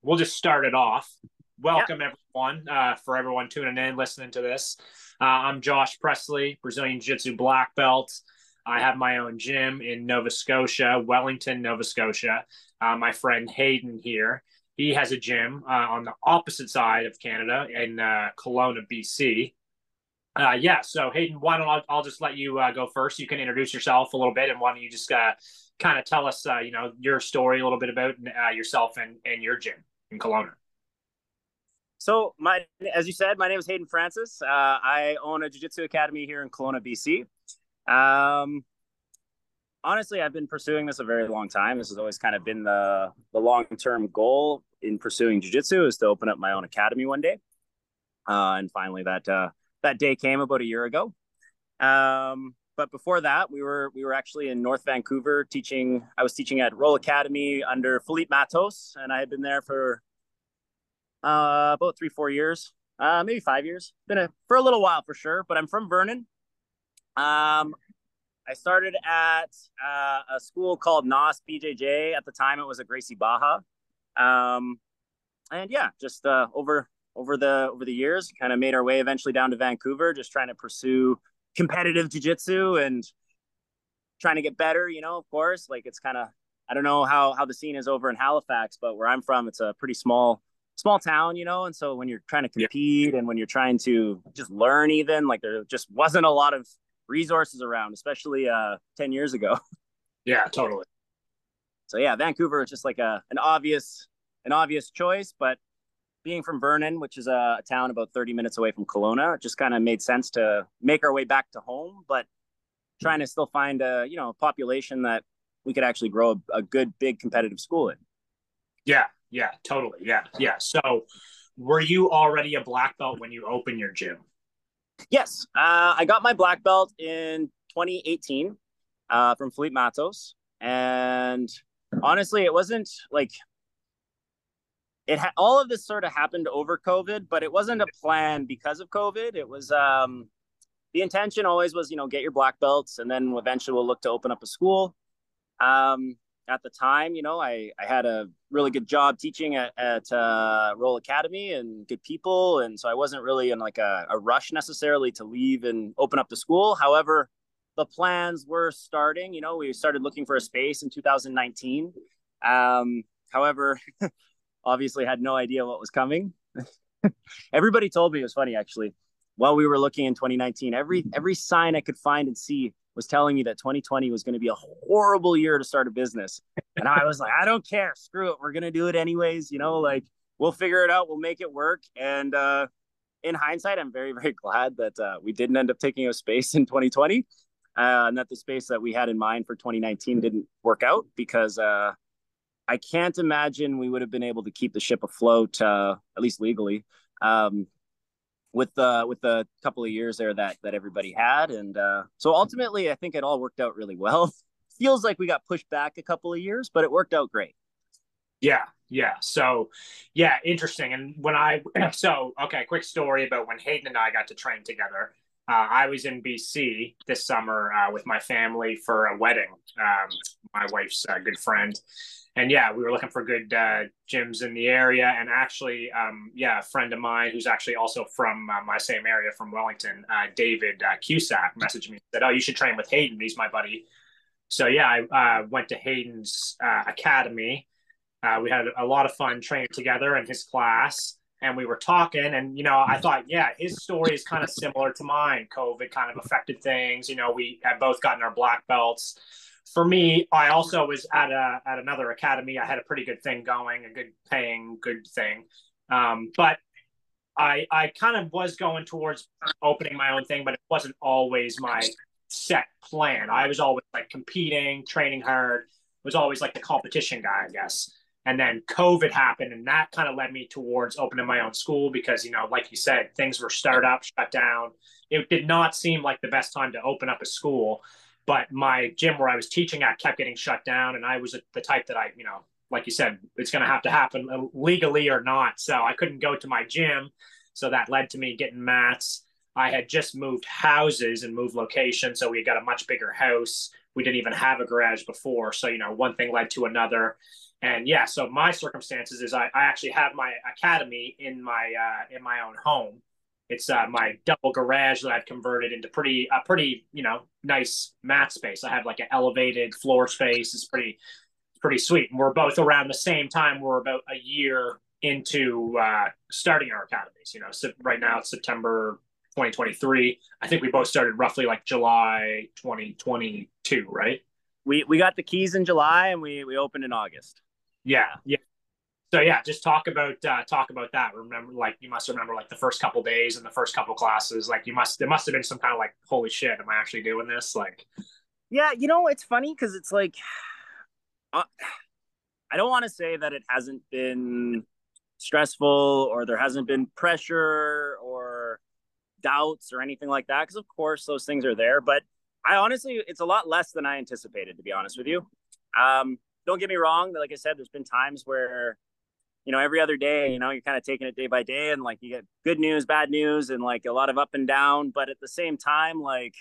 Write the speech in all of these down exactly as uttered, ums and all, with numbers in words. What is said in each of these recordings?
we'll just start it off. Yeah. Welcome, everyone, uh, for everyone tuning in, listening to this. Uh, I'm Josh Presley, Brazilian Jiu-Jitsu black belt. I have my own gym in Nova Scotia, Wellington, Nova Scotia. Uh, my friend Hayden here, he has a gym uh, on the opposite side of Canada in uh, Kelowna, B C. Uh, yeah, so Hayden, why don't I, I'll just let you uh, go first. You can introduce yourself a little bit, and why don't you just uh, kind of tell us, uh, you know, your story a little bit about uh, yourself and, and your gym in Kelowna. So my, as you said, my name is Hayden Francis. Uh, I own a jiu-jitsu academy here in Kelowna, B C. Um, honestly, I've been pursuing this a very long time. This has always kind of been the the long-term goal in pursuing jiu-jitsu, is to open up my own academy one day. Uh, and finally, that uh, that day came about a year ago. Um, but before that, we were we were actually in North Vancouver teaching. I was teaching at Roll Academy under Philippe Matos, and I had been there for uh, about three, four years, uh, maybe five years. Been a, for a little while for sure. But I'm from Vernon. Um, I started at uh, a school called N O S B J J. At the time, it was a Gracie Baja. Um, and yeah, just uh, over over the over the years, kind of made our way eventually down to Vancouver, just trying to pursue competitive jiu-jitsu and trying to get better. You know, of course, like it's kind of, I don't know how how the scene is over in Halifax, but where I'm from, it's a pretty small small town, you know. And so when you're trying to Yeah, compete and when you're trying to just learn, even like there just wasn't a lot of resources around, especially uh ten years ago. yeah, totally. So yeah, Vancouver is just like a an obvious an obvious choice, but being from Vernon, which is a, a town about thirty minutes away from Kelowna, it just kind of made sense to make our way back to home, but trying to still find a, you know, a population that we could actually grow a, a good big competitive school in. Yeah, yeah, totally. Yeah, yeah. So, were you already a black belt when you opened your gym? Yes, uh, I got my black belt in twenty eighteen uh, from Philippe Matos, and honestly, it wasn't like it ha- all of this sort of happened over COVID, but it wasn't a plan because of COVID. It was um, the intention always was, you know, get your black belts, and then eventually we'll look to open up a school. Um, at the time, you know, I, I had a really good job teaching at, at uh, Roll Academy and good people. And so I wasn't really in like a, a rush necessarily to leave and open up the school. However, the plans were starting, you know, we started looking for a space in two thousand nineteen. Um, however, obviously had no idea what was coming. Everybody told me, it was funny actually, while we were looking in twenty nineteen, every every sign I could find and see was telling me that twenty twenty was going to be a horrible year to start a business. And I was like, I don't care, screw it, we're going to do it anyways, you know, like we'll figure it out, we'll make it work. And uh in hindsight, I'm very very glad that uh, we didn't end up taking a space in twenty twenty, uh, and that the space that we had in mind for twenty nineteen didn't work out, because uh I can't imagine we would have been able to keep the ship afloat, uh, at least legally, um, with the with the couple of years there that that everybody had. And uh, so ultimately, I think it all worked out really well. Feels like we got pushed back a couple of years, but it worked out great. Yeah, yeah. So, yeah, interesting. And when I, so, okay, quick story about when Hayden and I got to train together. Uh, I was in B C this summer uh, with my family for a wedding, um, my wife's uh, good friend. And yeah, we were looking for good uh, gyms in the area. And actually, um, yeah, a friend of mine who's actually also from uh, my same area, from Wellington, uh, David uh, Cusack, messaged me and said, "Oh, you should train with Hayden. He's my buddy." So yeah, I uh, went to Hayden's uh, academy. Uh, we had a lot of fun training together in his class, and we were talking. And you know, I thought, yeah, his story is kind of similar to mine. COVID kind of affected things. You know, we had both gotten our black belts. For me, I also was at a at another academy. I had a pretty good thing going, a good paying, good thing. Um, but I I kind of was going towards opening my own thing, but it wasn't always my set plan. I was always like competing, training hard, was always like the competition guy, I guess. And then COVID happened, and that kind of led me towards opening my own school because, you know, like you said, things were start up, shut down. It did not seem like the best time to open up a school, but my gym where I was teaching at kept getting shut down, and I was the type that I, you know, like you said, it's going to have to happen legally or not. So I couldn't go to my gym. So that led to me getting mats. I had just moved houses and moved location. So we got a much bigger house. We didn't even have a garage before. So, you know, one thing led to another. And yeah, so my circumstances is I, I actually have my academy in my uh, in my own home. It's uh, my double garage that I've converted into pretty a pretty you know nice mat space. I have like an elevated floor space. It's pretty pretty sweet. And we're both around the same time. We're about a year into uh, starting our academies. You know, so right now it's September twenty twenty-three. I think we both started roughly like July twenty twenty-two, right? We we got the keys in July and we we opened in August. Yeah, yeah. So yeah, just talk about uh, talk about that. Remember, like you must remember, like the first couple days and the first couple classes. Like you must, there must have been some kind of like, holy shit, am I actually doing this? Like, yeah, you know, it's funny because it's like, uh, I don't want to say that it hasn't been stressful or there hasn't been pressure or doubts or anything like that. Because of course those things are there, but I honestly, it's a lot less than I anticipated, to be honest with you. Um, don't get me wrong. Like I said, there's been times where, you know, every other day, you know, you're kind of taking it day by day and like you get good news, bad news, and like a lot of up and down. But at the same time, like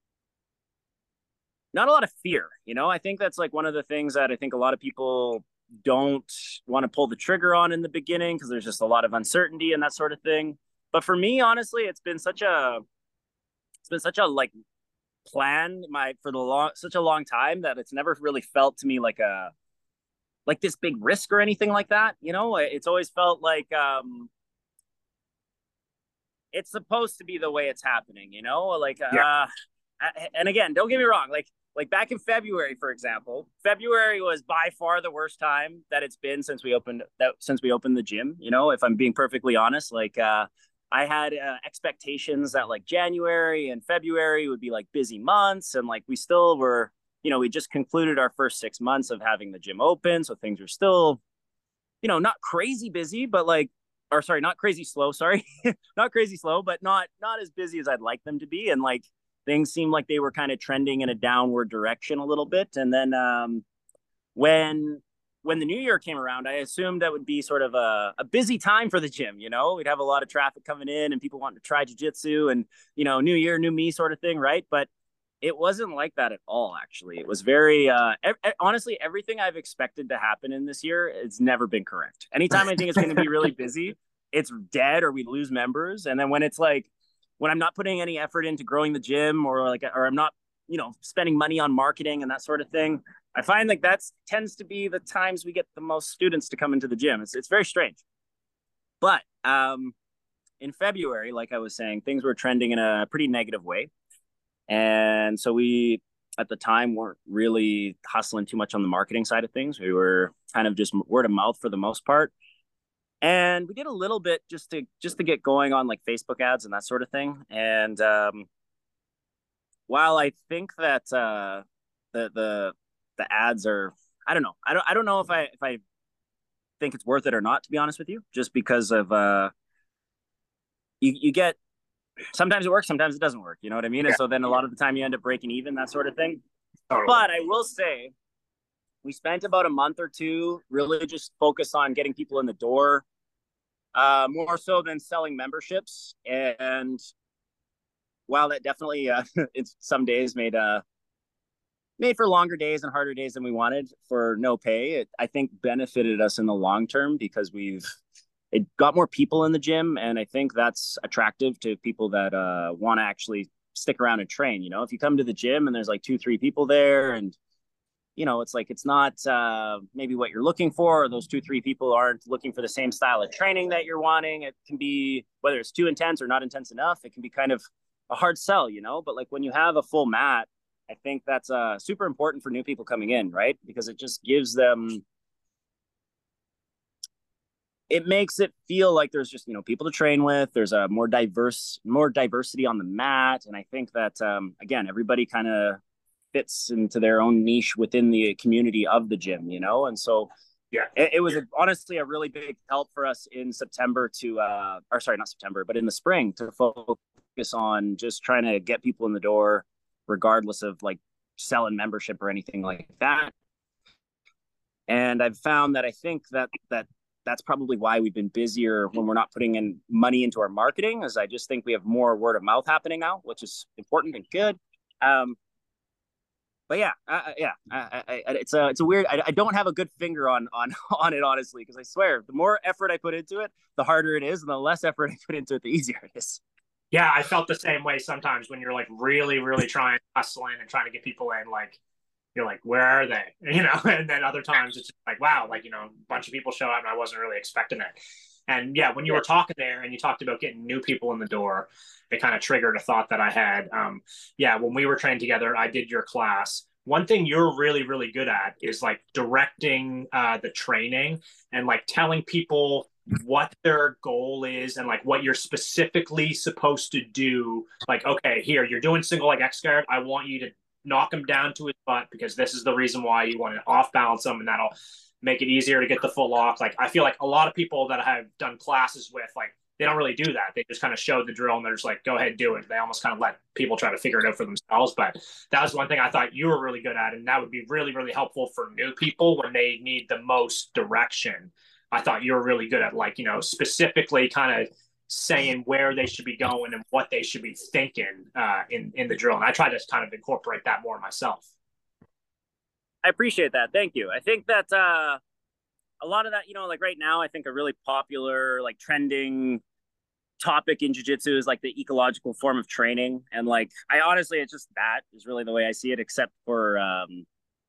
not a lot of fear, you know, I think that's like one of the things that I think a lot of people don't want to pull the trigger on in the beginning because there's just a lot of uncertainty and that sort of thing. But for me, honestly, it's been such a, it's been such a like plan my for the long such a long time that it's never really felt to me like a like this big risk or anything like that, you know. It's always felt like um it's supposed to be the way it's happening, you know, like yeah, uh and again, don't get me wrong, like like back in February, for example, February was by far the worst time that it's been since we opened that since we opened the gym, you know, if I'm being perfectly honest. Like uh I had uh, expectations that like January and February would be like busy months. And like we still were, you know, we just concluded our first six months of having the gym open. So things are still, you know, not crazy busy, but like, or sorry, not crazy slow. Sorry, not crazy slow, but not, not as busy as I'd like them to be. And like things seemed like they were kind of trending in a downward direction a little bit. And then um, when when the new year came around, I assumed that would be sort of a, a busy time for the gym. You know, we'd have a lot of traffic coming in and people wanting to try jujitsu and, you know, new year, new me sort of thing. Right. But it wasn't like that at all. Actually, it was very, uh, e- honestly, everything I've expected to happen in this year, it's never been correct. Anytime I think it's going to be really busy, it's dead or we lose members. And then when it's like, when I'm not putting any effort into growing the gym or like, or I'm not, you know, spending money on marketing and that sort of thing, I find like that's tends to be the times we get the most students to come into the gym. It's it's very strange. But um, in February, like I was saying, things were trending in a pretty negative way. And so we, at the time, weren't really hustling too much on the marketing side of things. We were kind of just word of mouth for the most part. And we did a little bit just to just to get going on like Facebook ads and that sort of thing. And um, while I think that uh, the the the ads are, I don't know, I don't I don't know if I if I think it's worth it or not, to be honest with you, just because of uh, you you get sometimes it works, sometimes it doesn't work. You know what I mean? yeah, And so then a lot of the time you end up breaking even, that sort of thing. totally. But I will say we spent about a month or two really just focused on getting people in the door, uh, more so than selling memberships. And while that definitely uh, it's some days made uh made for longer days and harder days than we wanted for no pay, it I think benefited us in the long term because we've it got more people in the gym, and I think that's attractive to people that uh, want to actually stick around and train. You know, if you come to the gym and there's like two, three people there, and you know, it's like it's not uh, maybe what you're looking for, or those two, three people aren't looking for the same style of training that you're wanting. It can be whether it's too intense or not intense enough. It can be kind of a hard sell, you know. But like when you have a full mat, I think that's uh, super important for new people coming in, right? Because it just gives them it makes it feel like there's just, you know, people to train with. There's a more diverse, more diversity on the mat. And I think that, um, again, everybody kind of fits into their own niche within the community of the gym, you know? And so Yeah, it, it was a, honestly a really big help for us in September to, uh, or sorry, not September, but in the spring to focus on just trying to get people in the door, regardless of like selling membership or anything like that. And I've found that I think that, that, that's probably why we've been busier when we're not putting in money into our marketing, as I just think we have more word of mouth happening now, which is important and good. Um, but yeah, uh, yeah, I, I, I, it's a it's a weird. I, I don't have a good finger on on on it honestly, because I swear the more effort I put into it, the harder it is, and the less effort I put into it, the easier it is. Yeah, I felt the same way sometimes when you're like really, really trying hustling and trying to get people in. Like you're like, where are they? You know, and then other times it's like, wow, like you know, a bunch of people show up and I wasn't really expecting it. And yeah, when you were talking there and you talked about getting new people in the door, it kind of triggered a thought that I had. Um, yeah, when we were trained together, I did your class. One thing you're really, really good at is like directing uh, the training and like telling people what their goal is and like what you're specifically supposed to do. Like, okay, here, you're doing single leg X guard. I want you to knock him down to his butt because this is the reason why you want to off balance him, and that'll make it easier to get the full lock. Like I feel like a lot of people that I've done classes with, like they don't really do that. They just kind of show the drill and they're just like, go ahead, do it. They almost kind of let people try to figure it out for themselves. But that was one thing I thought you were really good at. And that would be really, really helpful for new people when they need the most direction. I thought you were really good at like, you know, specifically kind of saying where they should be going and what they should be thinking uh, in, in the drill. And I try to kind of incorporate that more myself. I appreciate that. Thank you. I think that uh, a lot of that, you know, like right now, I think a really popular, like trending topic in jiu-jitsu is like the ecological form of training. And like, I honestly, it's just that is really the way I see it, except for, um,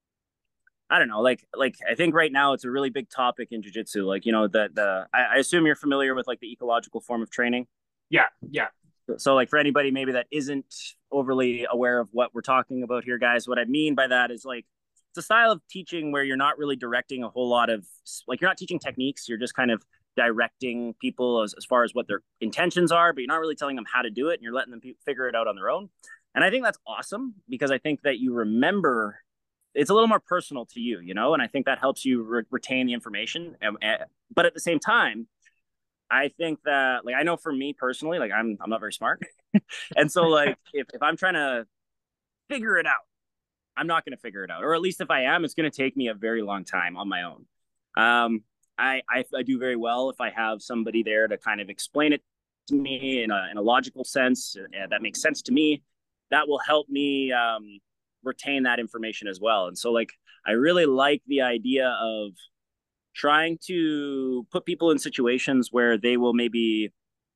I don't know, like, like I think right now it's a really big topic in jiu-jitsu. Like, you know, the, the, I, I assume you're familiar with like the ecological form of training. Yeah. Yeah. So like for anybody maybe that isn't overly aware of what we're talking about here, guys, what I mean by that is like, it's a style of teaching where you're not really directing a whole lot of, like, you're not teaching techniques. You're just kind of directing people as, as far as what their intentions are, but you're not really telling them how to do it. And you're letting them pe- figure it out on their own. And I think that's awesome because I think that you remember, it's a little more personal to you, you know, and I think that helps you re- retain the information. And, and, but at the same time, I think that, like, I know for me personally, like, I'm, I'm not very smart. And so, like, if, if I'm trying to figure it out, I'm not going to figure it out. Or at least if I am, it's going to take me a very long time on my own. Um, I, I, I do very well if I have somebody there to kind of explain it to me in a, in a logical sense uh, that makes sense to me. That will help me um, retain that information as well. And so, like, I really like the idea of trying to put people in situations where they will maybe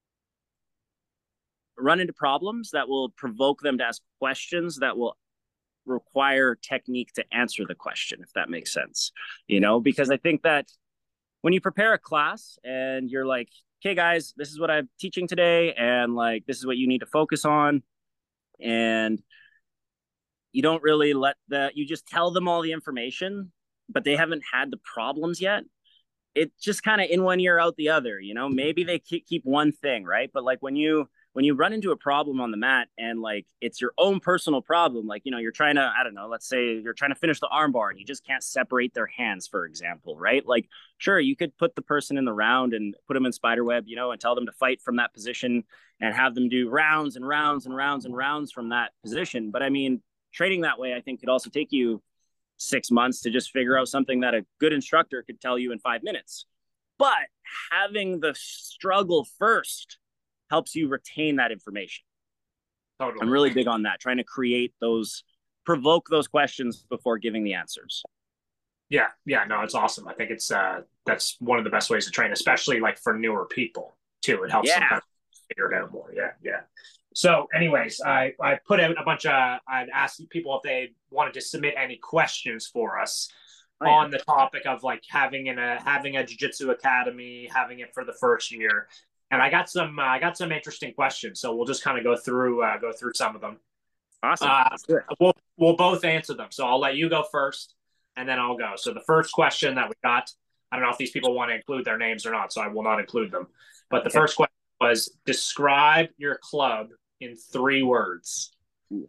run into problems that will provoke them to ask questions that will require technique to answer the question, if that makes sense, you know, because I think that when you prepare a class and you're like, okay, guys, this is what I'm teaching today, and like, this is what you need to focus on, and you don't really let the, you just tell them all the information, but they haven't had the problems yet. It's just kind of in one ear out the other, you know, maybe they keep one thing, right? But like when you, when you run into a problem on the mat and like it's your own personal problem, like, you know, you're trying to, I don't know, let's say you're trying to finish the armbar and you just can't separate their hands, for example, right? Like, sure, you could put the person in the round and put them in spider web, you know, and tell them to fight from that position and have them do rounds and rounds and rounds and rounds from that position. But I mean, training that way, I think could also take you six months to just figure out something that a good instructor could tell you in five minutes. But having the struggle first helps you retain that information. Totally. I'm really big on that, trying to create those, provoke those questions before giving the answers. Yeah, yeah, no, it's awesome. I think it's uh that's one of the best ways to train, especially like for newer people too. It helps yeah. them kind of figure it out more. Yeah, yeah. So, anyways, I I put out a bunch of I'd asked people if they wanted to submit any questions for us oh, on yeah. the topic of like having in a having a jiu-jitsu academy, having it for the first year. And I got some, uh, I got some interesting questions, so we'll just kind of go through, uh, go through some of them. Awesome. Uh, we'll we'll both answer them. So I'll let you go first, and then I'll go. So the first question that we got, I don't know if these people want to include their names or not, so I will not include them. But the okay. first question was: describe your club in three words. Ooh.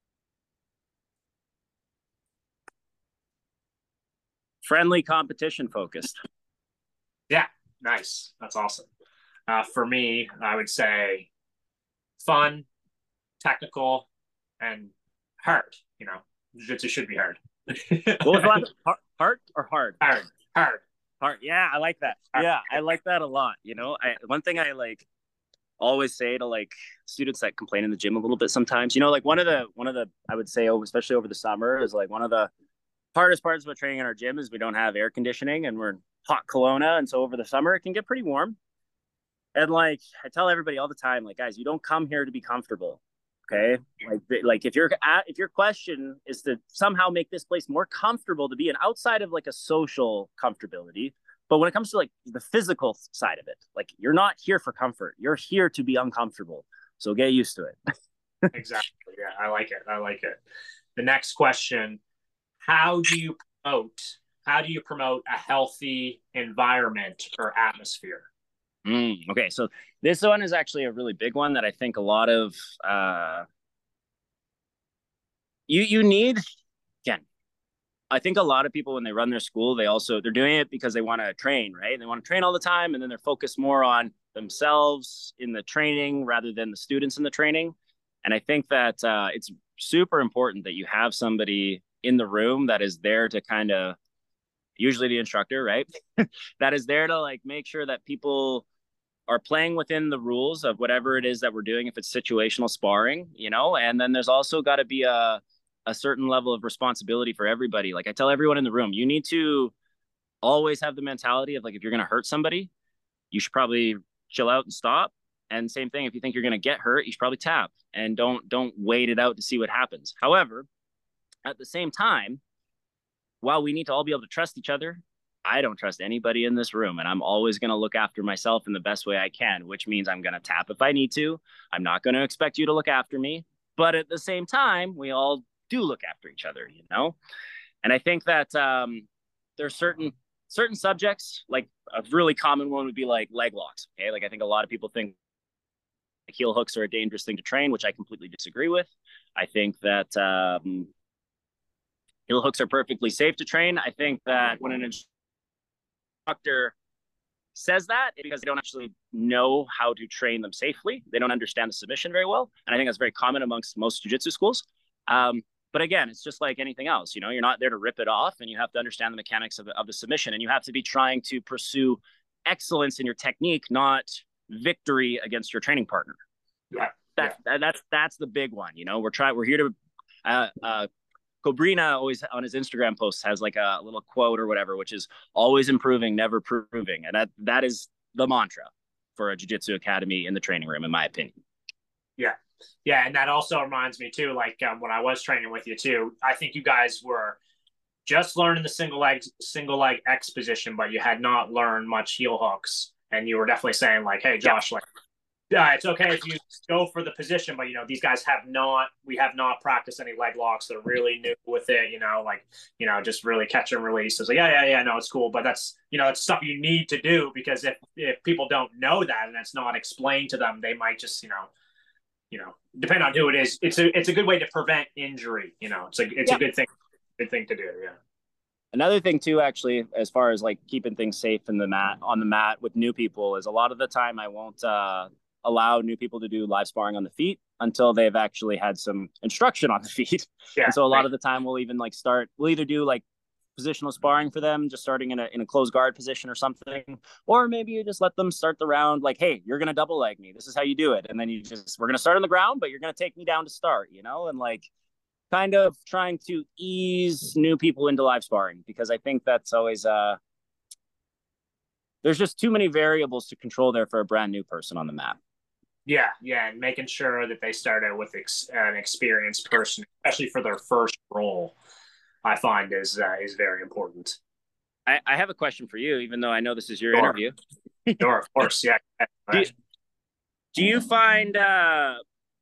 Friendly, competition focused. Yeah, nice. That's awesome. Uh, for me, I would say fun, technical, and hard. You know, jiu-jitsu should be hard. What was the last? Hard or hard? Hard, hard, hard. Yeah, I like that. Hard. Yeah, I like that a lot. You know, I, one thing I like always say to like students that complain in the gym a little bit sometimes, you know, like one of the, one of the, I would say, especially over the summer, is like one of the hardest parts about training in our gym is we don't have air conditioning and we're in hot Kelowna. And so over the summer, it can get pretty warm. And like, I tell everybody all the time, like, guys, you don't come here to be comfortable. Okay. Like, like if you're at, if your question is to somehow make this place more comfortable to be in outside of like a social comfortability, but when it comes to like the physical side of it, like you're not here for comfort. You're here to be uncomfortable. So get used to it. Exactly. Yeah. I like it. I like it. The next question, how do you promote, how do you promote a healthy environment or atmosphere? Mm, okay, so this one is actually a really big one that I think a lot of uh, you you need. Again, I think a lot of people when they run their school, they also they're doing it because they want to train, right? They want to train all the time, and then they're focused more on themselves in the training rather than the students in the training. And I think that uh, it's super important that you have somebody in the room that is there to kind of, usually the instructor, right? That is there to like make sure that people are playing within the rules of whatever it is that we're doing, if it's situational sparring, you know. And then there's also got to be a a certain level of responsibility for everybody. Like I tell everyone in the room, you need to always have the mentality of like, if you're going to hurt somebody, you should probably chill out and stop. And same thing, if you think you're going to get hurt, you should probably tap and don't don't wait it out to see what happens. However, at the same time, while we need to all be able to trust each other, I don't trust anybody in this room, and I'm always going to look after myself in the best way I can, which means I'm going to tap if I need to. I'm not going to expect you to look after me, but at the same time, we all do look after each other, you know? And I think that um, there's certain certain subjects, like a really common one would be like leg locks, okay? Like I think a lot of people think heel hooks are a dangerous thing to train, which I completely disagree with. I think that um, heel hooks are perfectly safe to train. I think that when an instructor says that, it's because they don't actually know how to train them safely. They don't understand the submission very well. And I think that's very common amongst most jiu-jitsu schools. Um, but again, it's just like anything else. You know, you're not there to rip it off, and you have to understand the mechanics of, of the submission, and you have to be trying to pursue excellence in your technique, not victory against your training partner. Yeah. That's, yeah. that, that's, that's the big one. You know, we're trying, we're here to, uh, uh, Cobrina always on his Instagram posts has like a little quote or whatever, which is always improving, never proving. And that, that is the mantra for a jiu-jitsu academy in the training room, in my opinion. Yeah. Yeah. And that also reminds me too, like um, when I was training with you too, I think you guys were just learning the single leg, single leg X position, but you had not learned much heel hooks. And you were definitely saying like, hey, Josh, yeah. like, yeah, it's okay if you go for the position, but, you know, these guys have not, we have not practiced any leg locks. They're really new with it, you know, like, you know, just really catch and release. It's like, yeah, yeah, yeah, no, it's cool. But that's, you know, it's stuff you need to do, because if, if people don't know that and it's not explained to them, they might just, you know, you know, depending on who it is, it's a, it's a good way to prevent injury. You know, it's a, it's yeah. a good thing, good thing to do. Yeah. Another thing too, actually, as far as like keeping things safe in the mat, on the mat with new people, is a lot of the time I won't, uh, allow new people to do live sparring on the feet until they've actually had some instruction on the feet. Yeah, and so a lot right. of the time we'll even like start, we'll either do like positional sparring for them, just starting in a, in a closed guard position or something, or maybe you just let them start the round like, hey, you're going to double leg me. This is how you do it. And then you just, we're going to start on the ground, but you're going to take me down to start, you know, and like kind of trying to ease new people into live sparring, because I think that's always, uh, there's just too many variables to control there for a brand new person on the mat. Yeah, yeah, and making sure that they start out with ex- an experienced person, especially for their first role, I find is uh, is very important. I, I have a question for you, even though I know this is your sure. interview. Sure, of course, yeah. do, you, do you find uh,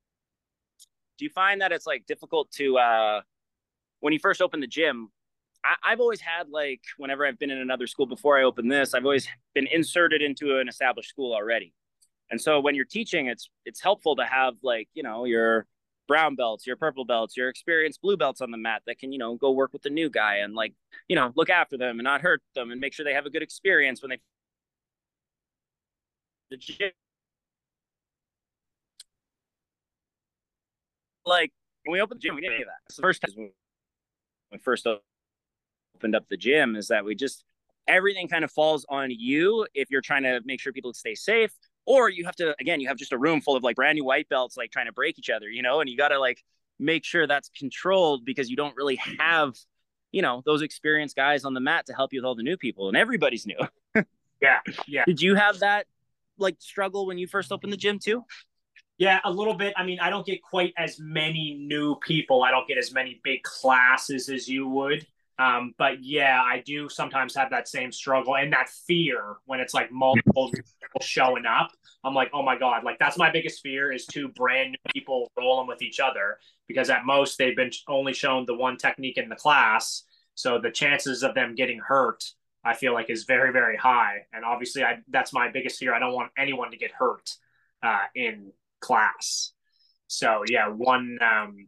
do you find that it's like difficult to uh, when you first open the gym? I, I've always had like whenever I've been in another school before I opened this, I've always been inserted into an established school already. And so when you're teaching, it's it's helpful to have like, you know, your brown belts, your purple belts, your experienced blue belts on the mat that can, you know, go work with the new guy and like, you know, look after them and not hurt them and make sure they have a good experience when they the gym. Like when we opened the gym, we didn't do that. It's the first time when we first opened up the gym is that we just everything kind of falls on you if you're trying to make sure people stay safe. or you have to, again, you have just a room full of like brand new white belts, like trying to break each other, you know, and you got to like make sure that's controlled because you don't really have, you know, those experienced guys on the mat to help you with all the new people, and everybody's new. Yeah. Yeah. Did you have that like struggle when you first opened the gym too? Yeah, a little bit. I mean, I don't get quite as many new people. I don't get as many big classes as you would. Um, but yeah, I do sometimes have that same struggle and that fear when it's like multiple people showing up. I'm like, oh my God, like that's my biggest fear is two brand new people rolling with each other because at most they've been only shown the one technique in the class. So the chances of them getting hurt, I feel like is very, very high. And obviously I that's my biggest fear. I don't want anyone to get hurt uh, in class. So yeah, one um,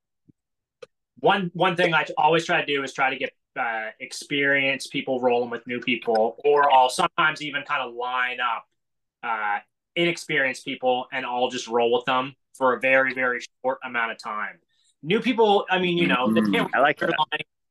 one one thing I always try to do is try to get uh, experienced people rolling with new people, or I'll sometimes even kind of line up uh, inexperienced people and I'll just roll with them for a very very short amount of time. New people, I mean, you know, they can't. I like that.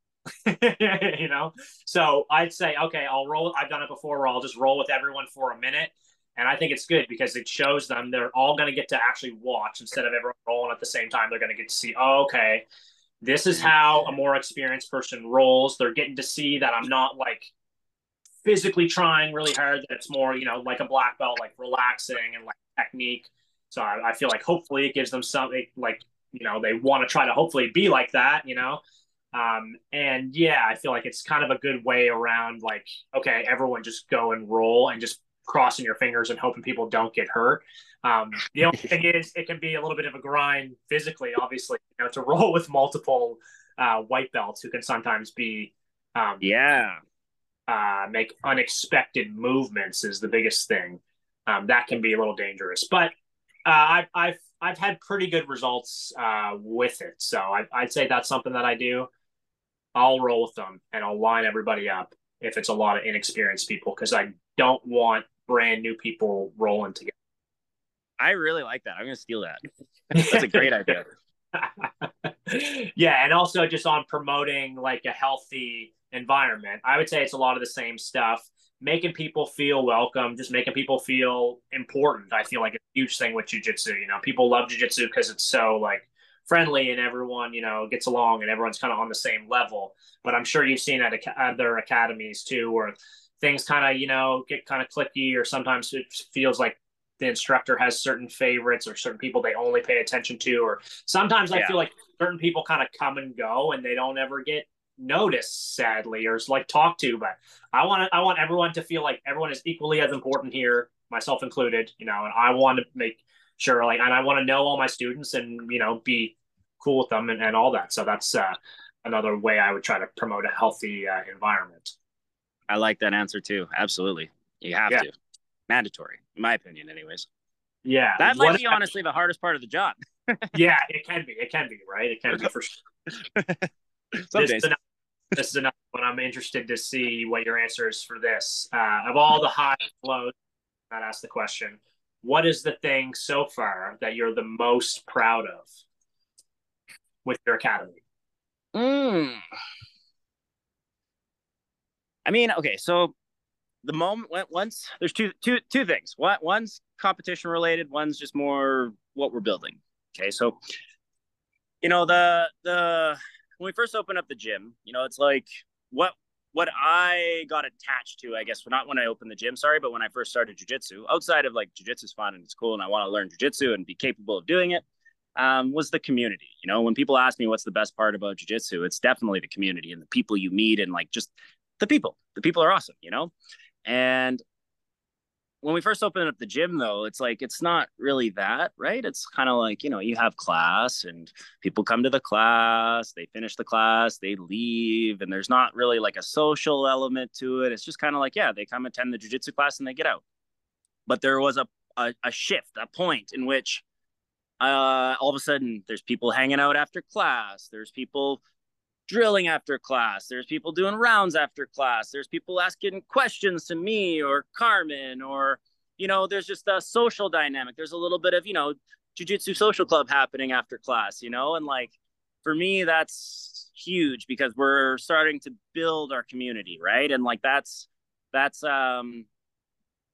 You know, so I'd say, okay, I'll roll. I've done it before where I'll just roll with everyone for a minute. And I think it's good because it shows them they're all going to get to actually watch instead of everyone rolling at the same time. They're going to get to see, oh, okay, this is how a more experienced person rolls. They're getting to see that I'm not like physically trying really hard. That it's more, you know, like a black belt, like relaxing and like technique. So I, I feel like hopefully it gives them something like, you know, they want to try to hopefully be like that, you know? Um, and yeah, I feel like it's kind of a good way around like, okay, everyone just go and roll and just crossing your fingers and hoping people don't get hurt. Um, the only thing is it can be a little bit of a grind physically, obviously, you know, to roll with multiple uh, white belts who can sometimes be, um, Yeah. uh, make unexpected movements is the biggest thing. Um, that can be a little dangerous, but uh, I've, I've, I've had pretty good results uh, with it. So I, I'd say that's something that I do. I'll roll with them and I'll line everybody up if it's a lot of inexperienced people because I don't want brand new people rolling together. I really like that. I'm going to steal that. That's a great idea. Yeah, and also just on promoting like a healthy environment. I would say it's a lot of the same stuff. Making people feel welcome, just making people feel important. I feel like it's a huge thing with jujitsu. You know, people love jujitsu because it's so like friendly and everyone, you know, gets along and everyone's kind of on the same level. But I'm sure you've seen at other academies too, where things kind of, you know, get kind of clicky, or sometimes it feels like the instructor has certain favorites or certain people they only pay attention to, or sometimes I yeah. feel like certain people kind of come and go and they don't ever get noticed, sadly, or like talked to. But I want to, I want everyone to feel like everyone is equally as important here, myself included, you know, and I want to make sure like, and I want to know all my students and, you know, be cool with them and, and all that. So that's uh, another way I would try to promote a healthy uh, environment. I like that answer too. Absolutely. You have yeah. to. Mandatory, in my opinion, anyways. Yeah. That might what, be honestly the hardest part of the job. Yeah, it can be. It can be, right? It can be for sure. Some this, days. Is another, this is another one. I'm interested to see what your answer is for this. Uh, of all the high lows, I'd ask the question, what is the thing so far that you're the most proud of with your academy? Mm. I mean, okay, so the moment once there's two two two things. One one's competition related, one's just more what we're building. Okay, so you know the the when we first opened up the gym, you know, it's like what what I got attached to, I guess, not when I opened the gym, sorry, but when I first started jiu-jitsu, outside of like jiu-jitsu is fun and it's cool and I want to learn jiu-jitsu and be capable of doing it, um, was the community. You know, when people ask me what's the best part about jiu-jitsu, it's definitely the community and the people you meet and like just the people. The people are awesome, you know? And when we first opened up the gym, though, it's like, it's not really that, right? It's kind of like, you know, you have class and people come to the class, they finish the class, they leave, and there's not really like a social element to it. It's just kind of like, yeah, they come attend the jiu-jitsu class and they get out. But there was a, a, a shift, a point in which uh, all of a sudden there's people hanging out after class. There's people drilling after class. There's people doing rounds after class. There's people asking questions to me or Carmen, or, you know, there's just a social dynamic. There's a little bit of, you know, jiu-jitsu social club happening after class, you know, and like, for me, that's huge because we're starting to build our community. Right. And like, that's, that's, um,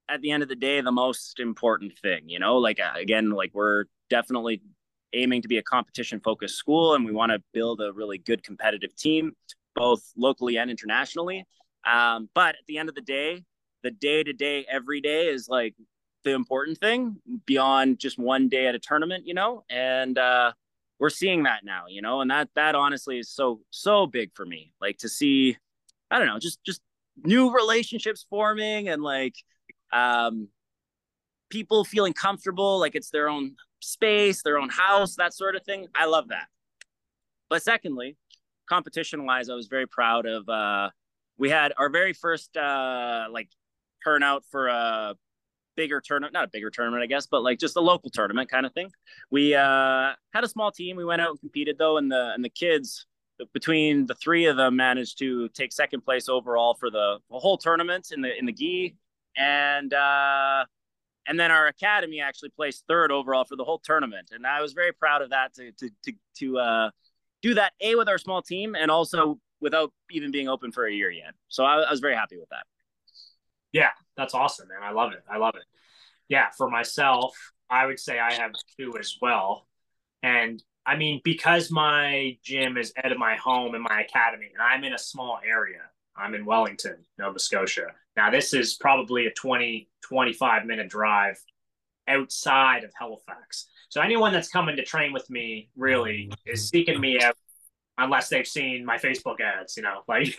at the end of the day the most important thing, you know, like uh, again, like we're definitely aiming to be a competition focused school, and we want to build a really good competitive team, both locally and internationally. Um, but at the end of the day, the day to day, every day is like the important thing beyond just one day at a tournament, you know, and uh, we're seeing that now, you know, and that, that honestly is so, so big for me, like to see, I don't know, just, just new relationships forming and like, um, people feeling comfortable, like it's their own space, their own house, that sort of thing. I love that. But secondly, competition wise, I was very proud of, uh, we had our very first, uh, like turnout for a bigger tournament, not a bigger tournament, I guess, but like just a local tournament kind of thing. We, uh, had a small team. We went out and competed though. And the, and the kids between the three of them managed to take second place overall for the, the whole tournament in the, in the Gi. And, uh, and then our academy actually placed third overall for the whole tournament. And I was very proud of that to, to, to, to uh, do that, A, with our small team, and also without even being open for a year yet. So I, I was very happy with that. Yeah, that's awesome, man. I love it. I love it. Yeah, for myself, I would say I have two as well. And I mean, because my gym is out of my home and my academy, and I'm in a small area, I'm in Wellington, Nova Scotia. Now, this is probably a twenty, twenty-five minute drive outside of Halifax. So anyone that's coming to train with me really is seeking me out unless they've seen my Facebook ads, you know, like,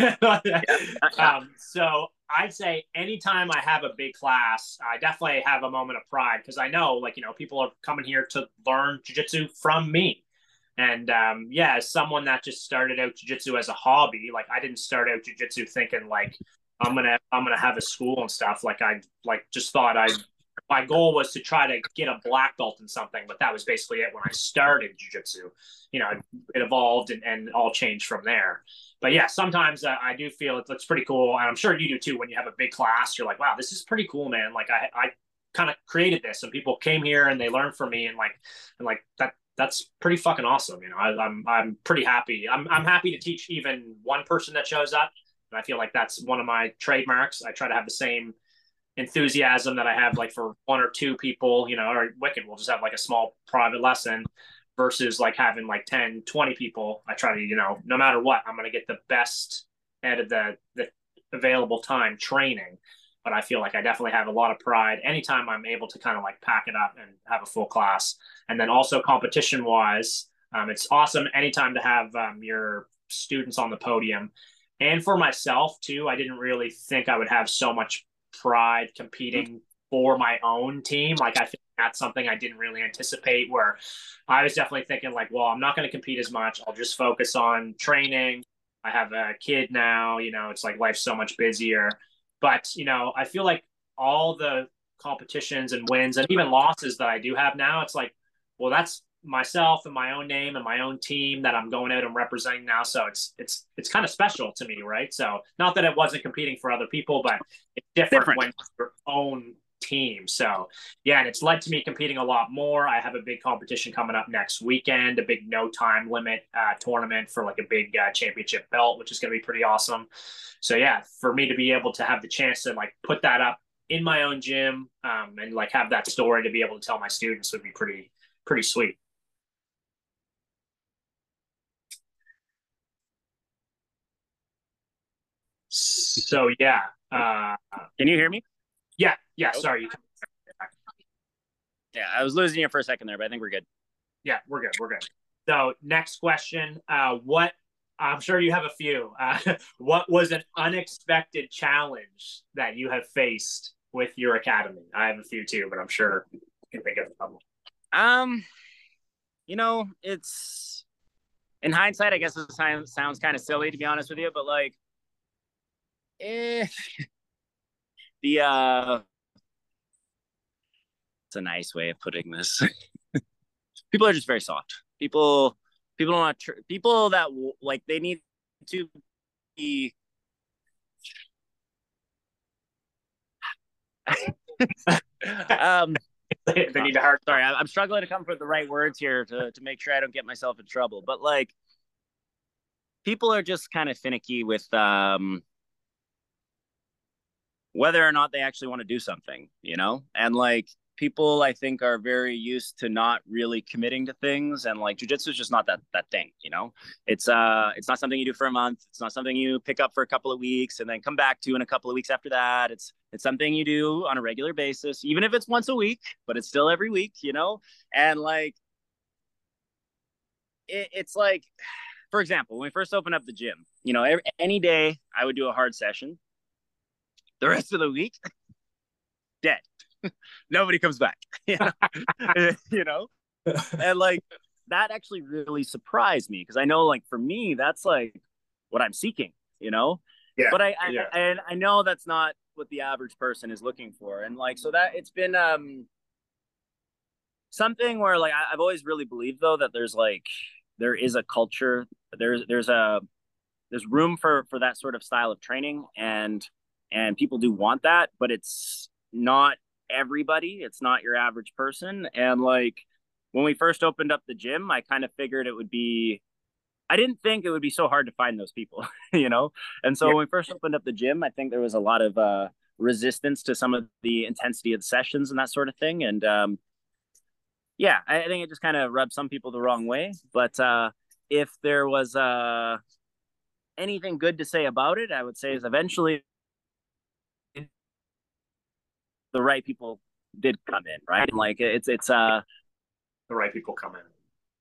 um, so I'd say anytime I have a big class, I definitely have a moment of pride because I know, like, you know, people are coming here to learn jiu-jitsu from me. And um, yeah, as someone that just started out jiu-jitsu as a hobby, like I didn't start out jiu-jitsu thinking like I'm gonna I'm gonna have a school and stuff. Like I like just thought I my goal was to try to get a black belt in something, but that was basically it when I started jiu-jitsu. You know, it evolved and, and all changed from there. But yeah, sometimes uh, I do feel it looks pretty cool, and I'm sure you do too. When you have a big class, you're like, wow, this is pretty cool, man. Like I I kind of created this, and people came here and they learned from me, and like and like that that's pretty fucking awesome. You know, I, I'm I'm pretty happy. I'm I'm happy to teach even one person that shows up, and I feel like that's one of my trademarks. I try to have the same enthusiasm that I have like for one or two people. You know, or Wicked will just have like a small private lesson versus like having like ten, twenty people. I try to, you know, no matter what, I'm going to get the best out of the the available time training. But I feel like I definitely have a lot of pride anytime I'm able to kind of like pack it up and have a full class. And then also competition wise, um, it's awesome anytime to have um, your students on the podium. And for myself too, I didn't really think I would have so much pride competing for my own team. Like I think that's something I didn't really anticipate, where I was definitely thinking like, well, I'm not going to compete as much. I'll just focus on training. I have a kid now, you know, it's like life's so much busier. But, you know, I feel like all the competitions and wins and even losses that I do have now, it's like, well, that's myself and my own name and my own team that I'm going out and representing now. So it's it's it's kind of special to me, right? So not that it wasn't competing for other people, but it's different, different. when it's your own team. So yeah, and it's led to me competing a lot more. I have a big competition coming up next weekend, a big no time limit uh, tournament for like a big uh, championship belt, which is going to be pretty awesome. So yeah, for me to be able to have the chance to like put that up in my own gym um, and like have that story to be able to tell my students would be pretty, pretty sweet. So yeah. Uh, Can you hear me? Yeah. Yeah. Sorry. Yeah, I was losing you for a second there, but I think we're good. Yeah, we're good. We're good. So next question. Uh, what, I'm sure you have a few. Uh, what was an unexpected challenge that you have faced with your academy? I have a few too, but I'm sure you can think of a couple. Um, you know, it's in hindsight, I guess it sounds, sounds kind of silly to be honest with you, but like, eh, the uh, it's a nice way of putting this. People are just very soft. People, people don't want tr- people that like they need to be. um, they need to hard. Sorry, I'm struggling to come up with the right words here to to make sure I don't get myself in trouble. But like, people are just kind of finicky with um whether or not they actually want to do something, you know? And like people I think are very used to not really committing to things, and like jujitsu is just not that that thing, you know? It's uh it's not something you do for a month. It's not something you pick up for a couple of weeks and then come back to in a couple of weeks after that. It's it's something you do on a regular basis, even if it's once a week, but it's still every week, you know? And like it, it's like, for example, when we first opened up the gym, you know, every, any day I would do a hard session. The rest of the week, dead. Nobody comes back. You know? You know? And like that actually really surprised me, because I know, like, for me, that's like what I'm seeking, you know? Yeah. But I, I yeah. and I know that's not what the average person is looking for. And like, so that it's been um something where like I, I've always really believed though that there's like there is a culture, there's there's a there's room for for that sort of style of training, and and people do want that, but it's not everybody. It's not your average person. And like when we first opened up the gym, I kind of figured it would be, I didn't think it would be so hard to find those people, you know? And so Yeah. when we first opened up the gym, I think there was a lot of uh, resistance to some of the intensity of the sessions and that sort of thing. And um, yeah, I, I think it just kind of rubbed some people the wrong way. But uh, if there was uh, anything good to say about it, I would say is eventually the right people did come in, right? And like it's it's uh The right people come in.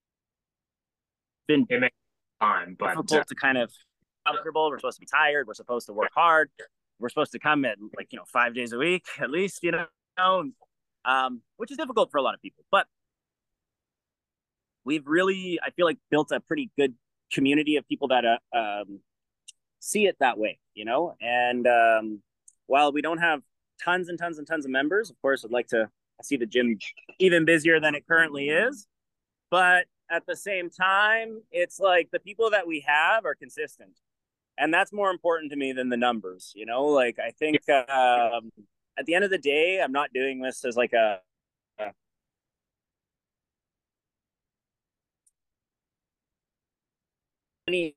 been It makes time, but difficult uh, to kind of comfortable. We're supposed to be tired. We're supposed to work hard. We're supposed to come at like, you know, five days a week at least, you know, um, which is difficult for a lot of people. But we've really, I feel like, built a pretty good community of people that uh, um, see it that way, you know. And um, while we don't have tons and tons and tons of members, of course, I'd like to see the gym even busier than it currently is. But at the same time, it's like the people that we have are consistent. And that's more important to me than the numbers, you know? Like, I think um, at the end of the day, I'm not doing this as like a, a any,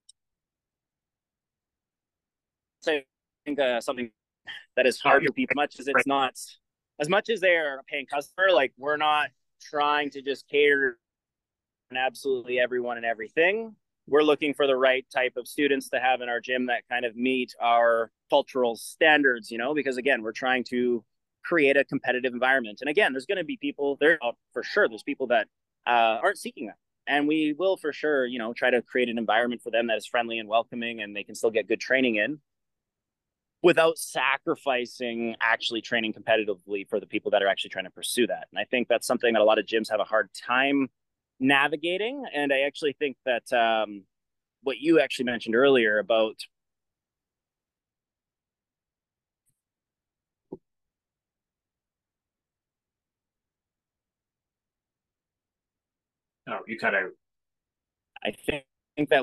I think uh, something that is oh, hard you're for people, much as right. it's not, as much as they're a paying customer, like we're not trying to just cater to absolutely everyone and everything. We're looking for the right type of students to have in our gym that kind of meet our cultural standards, you know, because again, we're trying to create a competitive environment. And again, there's going to be people there, for sure, there's people that uh, aren't seeking that. And we will for sure, you know, try to create an environment for them that is friendly and welcoming, and they can still get good training in without sacrificing actually training competitively for the people that are actually trying to pursue that. And I think that's something that a lot of gyms have a hard time navigating. And I actually think that um, what you actually mentioned earlier about Oh, you kind of I think, think that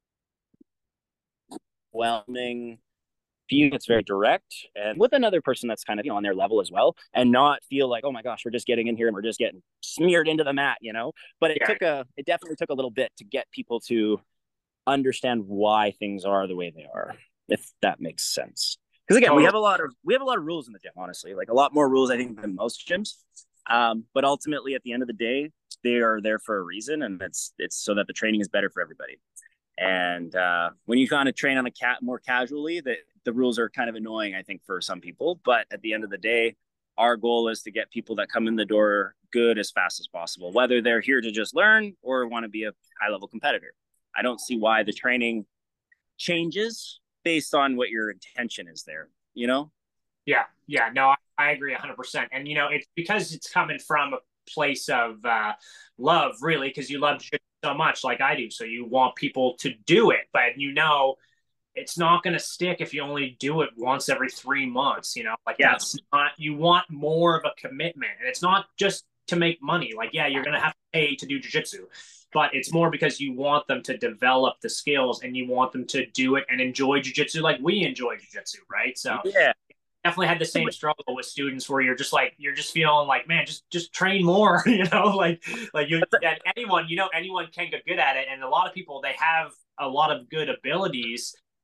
whelming feel it's very direct, and with another person that's kind of, you know, on their level as well, and not feel like, oh my gosh, we're just getting in here and we're just getting smeared into the mat, you know. But it yeah. took a it definitely took a little bit to get people to understand why things are the way they are, if that makes sense. Because again, we Totally. have a lot of we have a lot of rules in the gym, honestly, like a lot more rules I think than most gyms. Um, but ultimately, at the end of the day, they are there for a reason, and it's it's so that the training is better for everybody. And uh, when you kind of train on a cat more casually, the the rules are kind of annoying, I think, for some people. But at the end of the day, our goal is to get people that come in the door good as fast as possible, whether they're here to just learn or want to be a high level competitor. I don't see why the training changes based on what your intention is there, you know? Yeah, yeah, no, I, I agree one hundred percent. And, you know, it's because it's coming from a place of uh, love, really, because you love jiu-jitsu so much like I do. So you want people to do it, but you know, it's not going to stick if you only do it once every three months, you know, like Yeah. that's not, you want more of a commitment. And it's not just to make money. Like, yeah, you're going to have to pay to do jiu-jitsu, but it's more because you want them to develop the skills and you want them to do it and enjoy jiu-jitsu like we enjoy jiu-jitsu, right? So Yeah. definitely had the same struggle with students where you're just like you're just feeling like, man, just just train more, you know, like like you and anyone, you know, anyone can get good at it, and a lot of people, they have a lot of good abilities,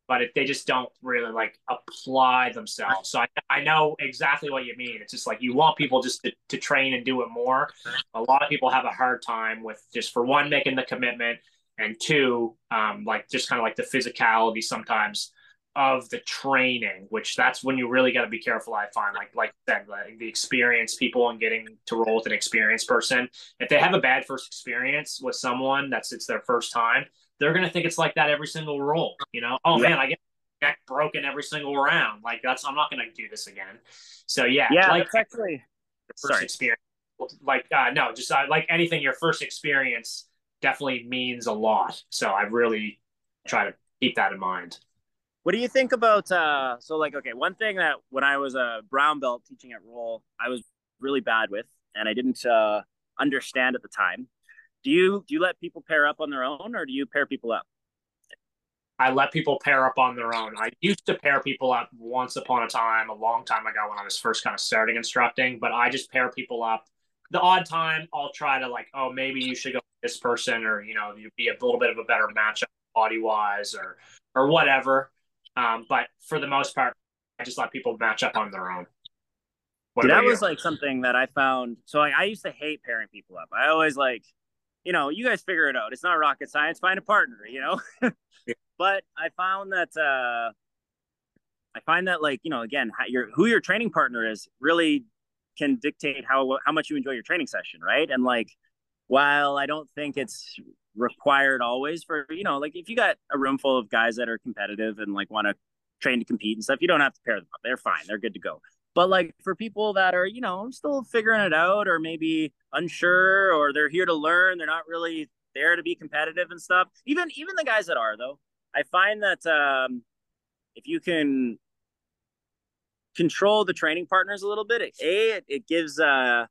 but if they just don't really like apply themselves. So I, I know exactly what you mean. It's just like you want people just to, to train and do it more. A lot of people have a hard time with just, for one, making the commitment, and two, um, like just kind of like the physicality sometimes of the training, which that's when you really got to be careful. I find, like like I said, like the experienced people and getting to roll with an experienced person. If they have a bad first experience with someone that's it's their first time, they're gonna think it's like that every single roll. You know, oh Yeah. man, I get neck broken every single round. Like that's I'm not gonna do this again. So yeah, Yeah, like that's actually first sorry. experience. Like uh, no, just uh, like anything, your first experience definitely means a lot. So I really try to keep that in mind. What do you think about uh so like okay, one thing that when I was a brown belt teaching at roll, I was really bad with and I didn't uh understand at the time. Do you do you let people pair up on their own or do you pair people up? I let people pair up on their own. I used to pair people up once upon a time, a long time ago when I was first kind of starting instructing, but I just pair people up. The odd time I'll try to like, oh, maybe you should go with this person, or you know, you'd be a little bit of a better matchup body wise, or or whatever. Um, but for the most part, I just let people match up on their own. What See, about that you? was like something that I found. So like, I used to hate pairing people up. I always like, you know, you guys figure it out. It's not rocket science. Find a partner, you know. Yeah. But I found that uh, I find that like you know again, how your who your training partner is really can dictate how how much you enjoy your training session, right? And like, while I don't think it's required always for you know like if you got a room full of guys that are competitive and like want to train to compete and stuff, you don't have to pair them up. They're fine. They're good to go. But like for people that are, you know, still figuring it out or maybe unsure or they're here to learn, they're not really there to be competitive and stuff. Even even the guys that are though, I find that um, if you can control the training partners a little bit, it, a it, it gives uh,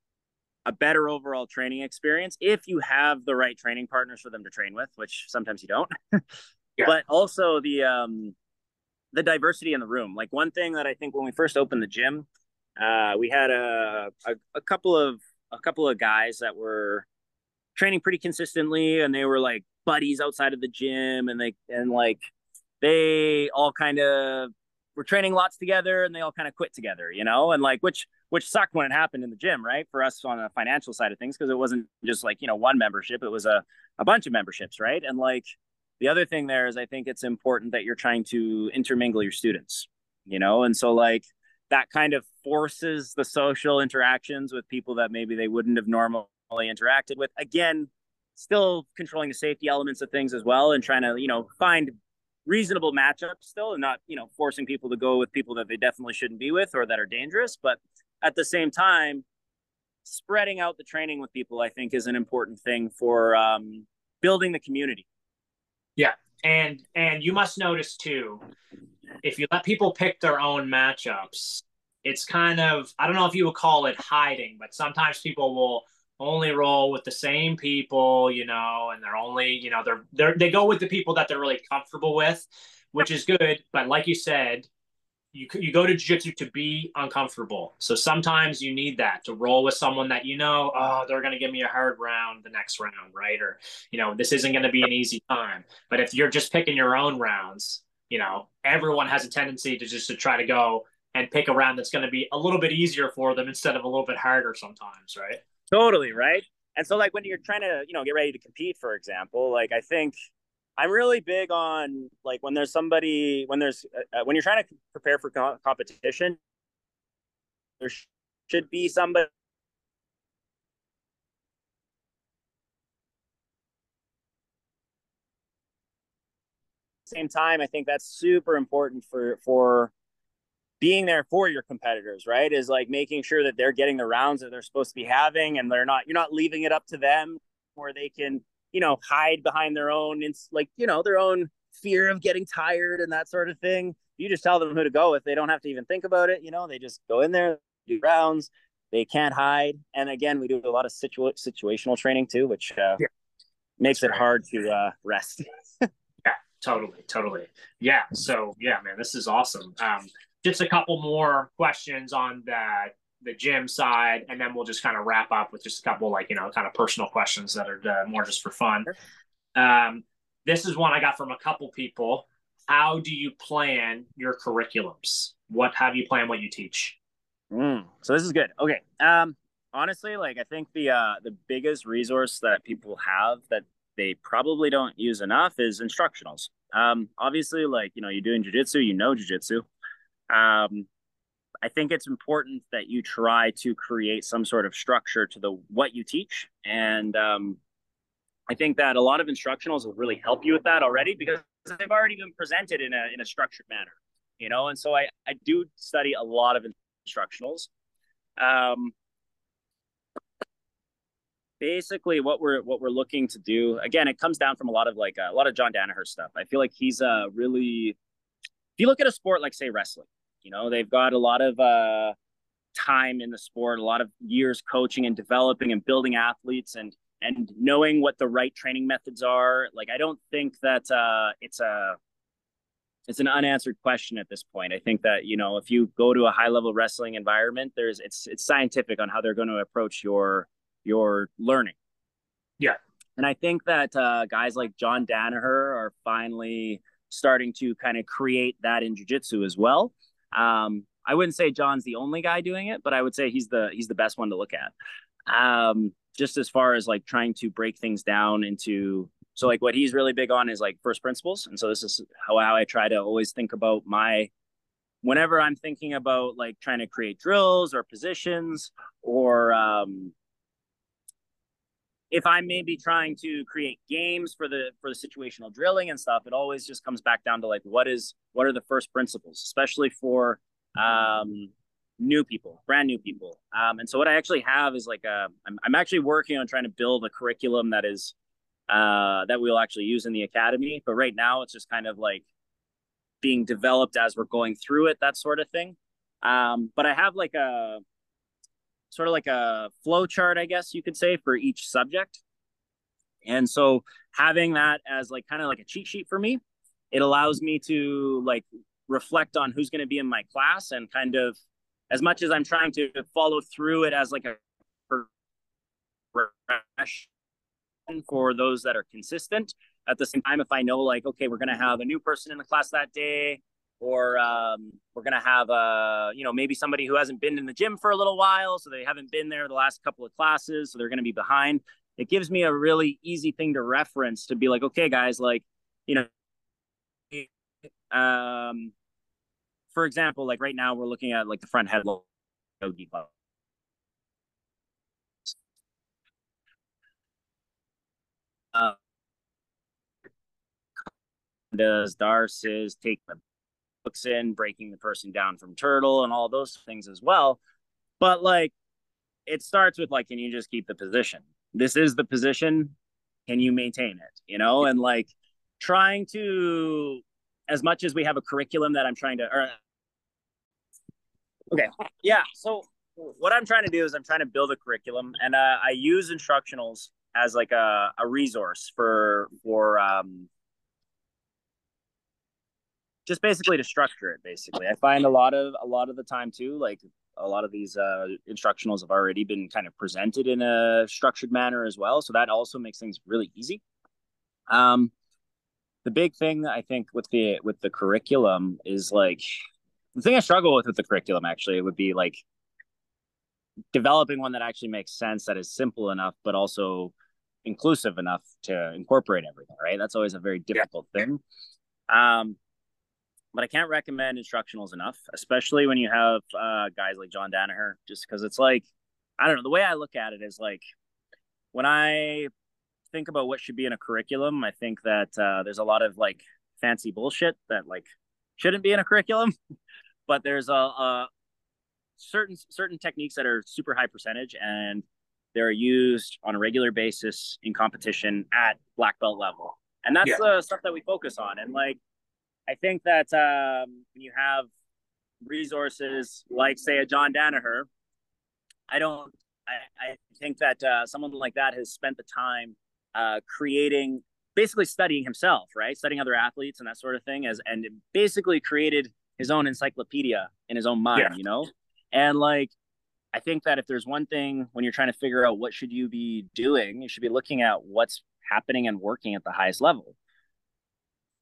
a better overall training experience if you have the right training partners for them to train with, which sometimes you don't. Yeah. But also the um, the diversity in the room. Like one thing that I think when we first opened the gym, uh, we had a, a a couple of a couple of guys that were training pretty consistently, and they were like buddies outside of the gym, and they and like they all kind of were training lots together, and they all kind of quit together, you know, and like which which sucked when it happened in the gym, right? For us on the financial side of things, because it wasn't just like you know one membership; it was a a bunch of memberships, right? And like the other thing there is I think it's important that you're trying to intermingle your students, you know, and so like that kind of forces the social interactions with people that maybe they wouldn't have normally interacted with. Again, still controlling the safety elements of things as well and trying to, you know, find reasonable matchups still and not, you know, forcing people to go with people that they definitely shouldn't be with or that are dangerous. But at the same time, spreading out the training with people, I think, is an important thing for um, building the community. Yeah. And and you must notice too, if you let people pick their own matchups, it's kind of, I don't know if you would call it hiding, but sometimes people will only roll with the same people, you know, and they're only, you know, they're they're they go with the people that they're really comfortable with, which is good. But like you said, you you go to jiu-jitsu to be uncomfortable. So sometimes you need that to roll with someone that you know, oh, they're going to give me a hard round the next round, right? Or, you know, this isn't going to be an easy time. But if you're just picking your own rounds, you know, everyone has a tendency to just to try to go and pick a round that's going to be a little bit easier for them instead of a little bit harder sometimes, right? Totally, right? And so like when you're trying to, you know, get ready to compete, for example, like I think I'm really big on like when there's somebody when there's uh, when you're trying to prepare for co- competition, there sh- should be somebody same time. I think that's super important for for being there for your competitors, right? Is like making sure that they're getting the rounds that they're supposed to be having and they're not you're not leaving it up to them where they can, you know, hide behind their own it's like, you know, their own fear of getting tired and that sort of thing. You just tell them who to go with. They don't have to even think about it, you know, they just go in there, do rounds. They can't hide. And again, we do a lot of situ- situational training too, which uh, Yeah, makes that's it right. hard to uh, rest. Yeah, totally, totally. Yeah. So yeah, man, this is awesome. Um, just a couple more questions on the the gym side, and then we'll just kind of wrap up with just a couple like you know kind of personal questions that are uh, more just for fun. Um, this is one I got from a couple people. how do you plan your curriculums? What How do you plan what you teach? Mm, so this is good. Okay. Um, honestly, like I think the uh the biggest resource that people have that they probably don't use enough is instructionals. Um, obviously, like you know, you're doing jujitsu, you know jujitsu. Um, I think it's important that you try to create some sort of structure to the what you teach, and um, I think that a lot of instructionals will really help you with that already because they've already been presented in a in a structured manner, you know. And so I I do study a lot of instructionals. Um, basically, what we're what we're looking to do again, it comes down from a lot of like uh, a lot of John Danaher stuff. I feel like he's uh really if you look at a sport like say wrestling, you know, they've got a lot of uh time in the sport, a lot of years coaching and developing and building athletes and and knowing what the right training methods are. Like I don't think that uh, it's a it's an unanswered question at this point. I think that you know if you go to a high level wrestling environment, there's it's it's scientific on how they're going to approach your your learning. Yeah. And I think that uh, guys like John Danaher are finally starting to kind of create that in jiu-jitsu as well. Um, I wouldn't say John's the only guy doing it, but I would say he's the he's the best one to look at. Um, just as far as like trying to break things down into so like what he's really big on is like first principles. And so this is how, how I try to always think about my whenever I'm thinking about like trying to create drills or positions or um if I'm maybe trying to create games for the for the situational drilling and stuff, it always just comes back down to like what is what are the first principles, especially for um, new people, brand new people. Um, and so what I actually have is like a, I'm I'm actually working on trying to build a curriculum that is uh, that we'll actually use in the academy. But right now, it's just kind of like being developed as we're going through it, that sort of thing. Um, but I have like a sort of like a flow chart, I guess you could say, for each subject. And so having that as like kind of like a cheat sheet for me, it allows me to like reflect on who's going to be in my class and kind of as much as I'm trying to follow through it as like a progression for those that are consistent. At the same time, if I know like, okay, we're going to have a new person in the class that day, or um, we're going to have a, you know, maybe somebody who hasn't been in the gym for a little while, so they haven't been there the last couple of classes, so they're going to be behind. It gives me a really easy thing to reference to be like, okay, guys, like, you know, um, for example, like right now we're looking at like the front head yogi club. Uh, does Darcis take the hooks in, breaking the person down from turtle and all those things as well. But like, it starts with like, can you just keep the position? This is the position. Can you maintain it? You know, and like trying to, as much as we have a curriculum that I'm trying to, or, okay, yeah. So what I'm trying to do is I'm trying to build a curriculum, and uh, I use instructionals as like a, a resource for for um, just basically to structure it. Basically, I find a lot of a lot of the time too, like a lot of these uh, instructionals have already been kind of presented in a structured manner as well, so that also makes things really easy. Um, the big thing I think with the with the curriculum is like the thing I struggle with with the curriculum actually would be like developing one that actually makes sense, that is simple enough, but also inclusive enough to incorporate everything, right? That's always a very difficult yeah. thing. Um, but I can't recommend instructionals enough, especially when you have uh, guys like John Danaher, just because it's like, I don't know, the way I look at it is like, when I think about what should be in a curriculum, I think that uh, there's a lot of like fancy bullshit that like shouldn't be in a curriculum, but there's a, a certain certain techniques that are super high percentage and they're used on a regular basis in competition at black belt level, and that's the yeah. uh, stuff that we focus on. And like I think that um, when you have resources like say a John Danaher, I don't I, I think that uh, someone like that has spent the time uh, creating, basically studying himself, right, studying other athletes and that sort of thing, as and basically created his own encyclopedia in his own mind, yeah. you know. And like, I think that if there's one thing when you're trying to figure out what should you be doing, you should be looking at what's happening and working at the highest level.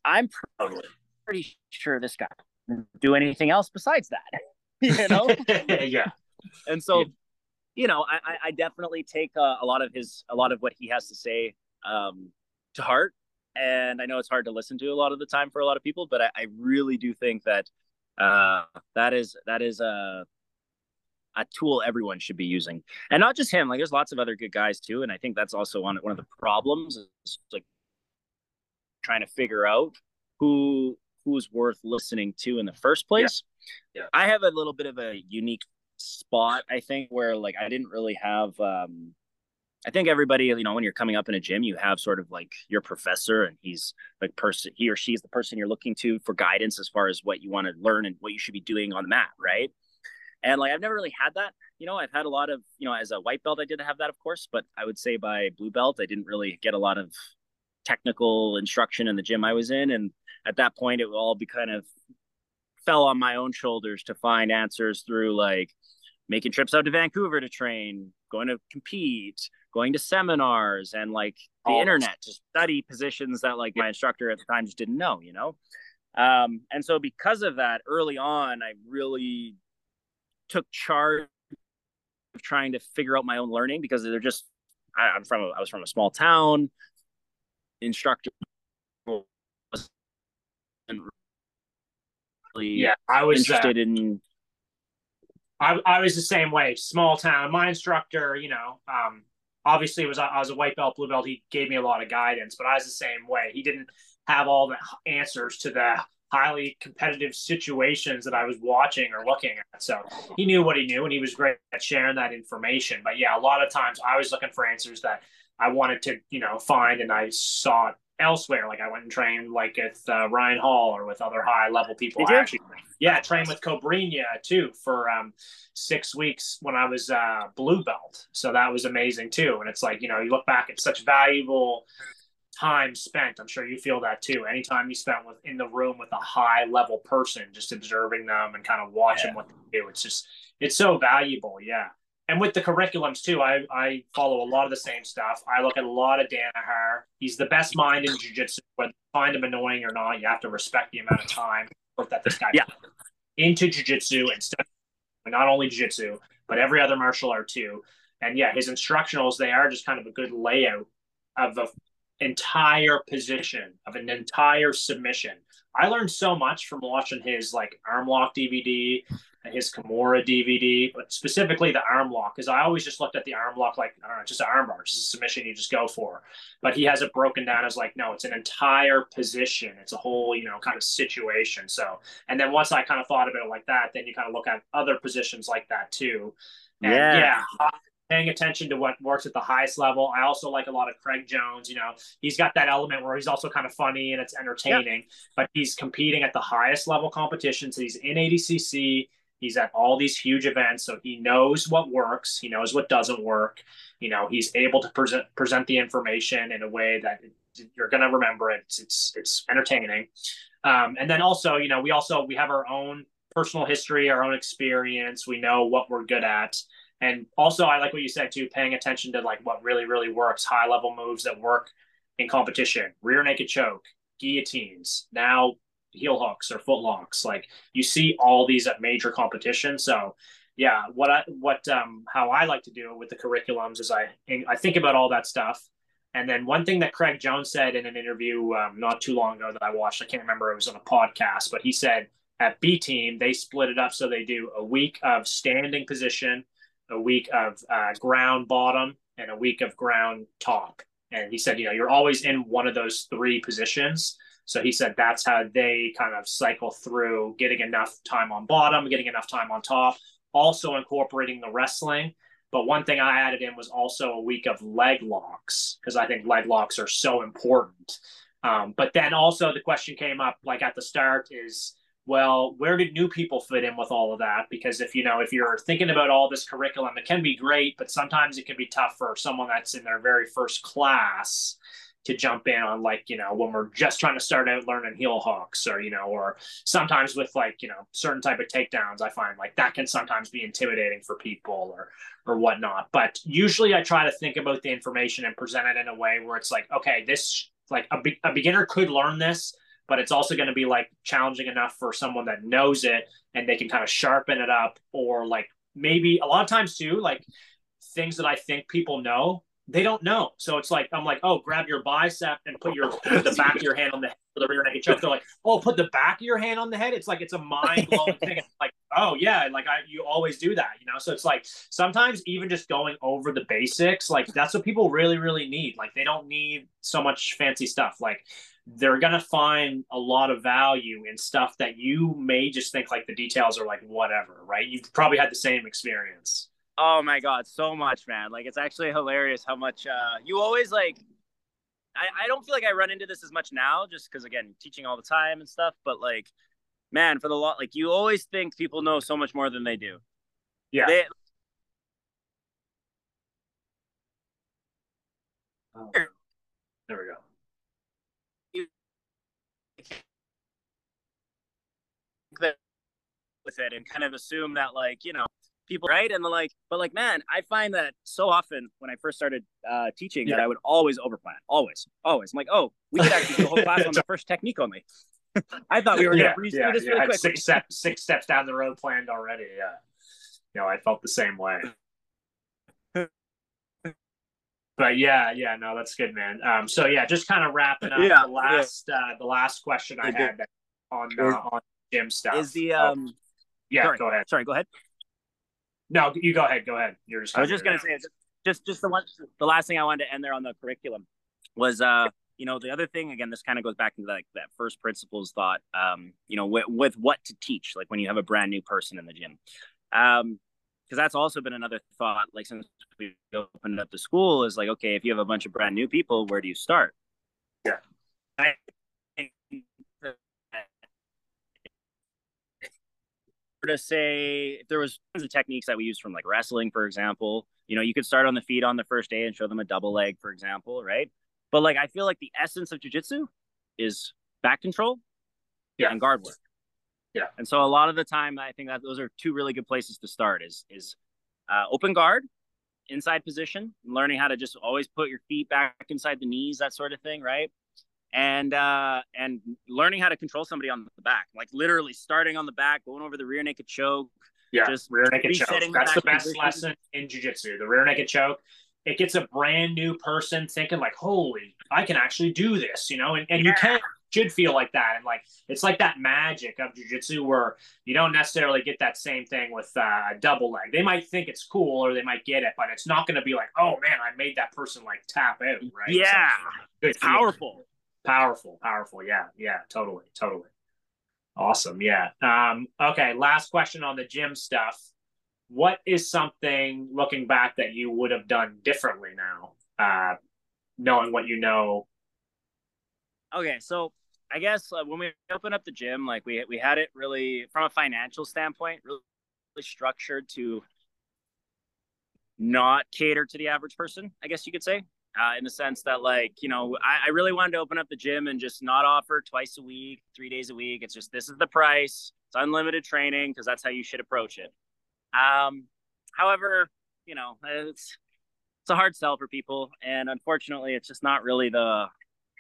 I'm pretty sure this guy didn't do anything else besides that, you know? Yeah. And so, Yeah. you know, I, I definitely take a, a lot of his, a lot of what he has to say um, to heart. And I know it's hard to listen to a lot of the time for a lot of people, but I, I really do think that uh, that is, that is a, a tool everyone should be using, and not just him. Like, there's lots of other good guys too. And I think that's also one, one of the problems is like trying to figure out who, who's worth listening to in the first place. Yeah. Yeah. I have a little bit of a unique spot, I think, where like I didn't really have um I think everybody, you know, when you're coming up in a gym, you have sort of like your professor, and he's like person, he or she is the person you're looking to for guidance as far as what you want to learn and what you should be doing on the mat, right? And like I've never really had that. You know, I've had a lot of, you know, as a white belt I did have that, of course, but I would say by blue belt I didn't really get a lot of technical instruction in the gym I was in. And at that point it will all be kind of fell on my own shoulders to find answers through like making trips out to Vancouver to train, going to compete, going to seminars, and like the All internet to study positions that like my instructor at the time just didn't know, you know? Um, and so because of that, early on, I really took charge of trying to figure out my own learning, because they're just, I, I'm from, a, I was from a small town. Instructor wasn't really Yeah. I was interested uh, in. I, I was the same way. Small town. My instructor, you know, um, obviously it was I was a white belt, blue belt. He gave me a lot of guidance, but I was the same way. He didn't have all the answers to the highly competitive situations that I was watching or looking at. So he knew what he knew, and he was great at sharing that information. But yeah, a lot of times I was looking for answers that I wanted to, you know, find, and I saw it elsewhere. Like I went and trained like with uh, Ryan Hall or with other high level people. Did I you? actually, yeah, trained with Cobrinha too for um, six weeks when I was uh, blue belt. So that was amazing too. And it's like, you know, you look back at such valuable time spent. I'm sure you feel that too. Anytime you spent with in the room with a high level person, just observing them and kind of watching Yeah. what they do, it's just it's so valuable. Yeah. And with the curriculums too, I, I follow a lot of the same stuff. I look at a lot of Danaher. He's the best mind in jiu-jitsu. Whether you find him annoying or not, you have to respect the amount of time that this guy Yeah. into jiu-jitsu and stuff. Not only jiu-jitsu, but every other martial art too. And yeah, his instructionals, they are just kind of a good layout of the entire position, of an entire submission. I learned so much from watching his like arm lock D V D and his Kimura D V D, but specifically the arm lock, because I always just looked at the arm lock like, I don't know, just an arm bar, just a submission you just go for. But he has it broken down as like, no, it's an entire position. It's a whole, you know, kind of situation. So, and then once I kind of thought about it like that, then you kind of look at other positions like that too. And Yeah. yeah, paying attention to what works at the highest level. I also like a lot of Craig Jones. You know, he's got that element where he's also kind of funny and it's entertaining, yeah. But he's competing at the highest level competitions. So he's in A D C C. He's at all these huge events. So he knows what works. He knows what doesn't work. You know, he's able to present present the information in a way that you're going to remember it. It's, it's, it's entertaining. Um, and then also, you know, we also, we have our own personal history, our own experience. We know what we're good at. And also, I like what you said too, paying attention to like what really, really works, high level moves that work in competition, rear naked choke, guillotines, now heel hooks or foot locks. Like you see all these at major competitions. So yeah, what I, what, um, how I like to do it with the curriculums is I, I think about all that stuff. And then one thing that Craig Jones said in an interview um, not too long ago that I watched, I can't remember, it was on a podcast, but he said at B Team, they split it up. So they do a week of standing position, a week of uh, ground bottom, and a week of ground top. And he said, you know, you're always in one of those three positions. So he said that's how they kind of cycle through getting enough time on bottom, getting enough time on top, also incorporating the wrestling. But one thing I added in was also a week of leg locks, because I think leg locks are so important. Um, but then also the question came up like at the start is, well, where did new people fit in with all of that? Because if, you know, if you're thinking about all this curriculum, it can be great, but sometimes it can be tough for someone that's in their very first class to jump in on, like, you know, when we're just trying to start out learning heel hooks, or, you know, or sometimes with like, you know, certain type of takedowns, I find like that can sometimes be intimidating for people or, or whatnot. But usually I try to think about the information and present it in a way where it's like, okay, this, like a, be- a beginner could learn this, but it's also going to be like challenging enough for someone that knows it and they can kind of sharpen it up, or like maybe a lot of times too, like things that I think people know, they don't know. So it's like, I'm like, oh, grab your bicep and put your put the back of your hand on the head for the rear naked choke. They're like, oh, put the back of your hand on the head. It's like, it's a mind blowing thing. It's like, oh yeah, like I, you always do that, you know? So it's like, sometimes even just going over the basics, like that's what people really, really need. Like they don't need so much fancy stuff. Like they're going to find a lot of value in stuff that you may just think like the details are like, whatever, right? You've probably had the same experience. Oh my God, so much, man. Like, it's actually hilarious how much uh, you always like. I, I don't feel like I run into this as much now, just because, again, teaching all the time and stuff. But like, man, for the lot, like you always think people know so much more than they do. Yeah. They, oh, there we go. With it and kind of assume that, like, you know, people, right? And the like, but like, man, I find that so often when I first started uh, teaching, yeah, that I would always overplan, always, always. I'm like, oh, we could actually do a whole class on the first technique only. I thought we were yeah, gonna breeze yeah, through this yeah. really Had quick. Six steps, six steps down the road planned already. Yeah, you know, I felt the same way. But yeah, yeah, no, that's good, man. Um, so yeah, just kind of wrapping up yeah, the last, yeah. uh, the last question I had on uh, on gym stuff is the um. Oh, yeah, sorry, go ahead. Sorry, go ahead. No, you go ahead. Go ahead. You're just. I was just gonna say, just just the one, the last thing I wanted to end there on the curriculum was, uh, you know, the other thing. Again, this kind of goes back into like that first principles thought. Um, you know, with, with what to teach, like when you have a brand new person in the gym, um, because that's also been another thought. Like since we opened up the school, is like, okay, if you have a bunch of brand new people, where do you start? Yeah. I, to say if there was tons of techniques that we used from like wrestling, for example, you know, you could start on the feet on the first day and show them a double leg, for example, right? But like, I feel like the essence of jiu-jitsu is back control yeah. and guard work. Yeah. And so a lot of the time, I think that those are two really good places to start is, is uh, open guard, inside position, learning how to just always put your feet back inside the knees, that sort of thing, right? And uh, and learning how to control somebody on the back, like literally starting on the back, going over the rear naked choke. Yeah, just rear naked choke. That's the best position. lesson in jiu-jitsu, the rear naked choke. It gets a brand new person thinking like, holy, I can actually do this, you know? And, and yeah. you can, should feel like that. And like, it's like that magic of jiu-jitsu where you don't necessarily get that same thing with uh, a double leg. They might think it's cool or they might get it, but it's not going to be like, oh man, I made that person like tap out, right? Yeah, so, it's powerful. Powerful, powerful. Yeah, yeah, totally, totally. Awesome. Yeah. Um, okay. Last question on the gym stuff. What is something looking back that you would have done differently now, uh, knowing what you know? Okay. So I guess uh, when we opened up the gym, like we, we had it really from a financial standpoint, really, really structured to not cater to the average person, I guess you could say. Uh, in the sense that, like, you know, I, I really wanted to open up the gym and just not offer twice a week, three days a week. It's just, this is the price. It's unlimited training because that's how you should approach it. Um, however, you know, it's, it's a hard sell for people. And unfortunately, it's just not really the, I,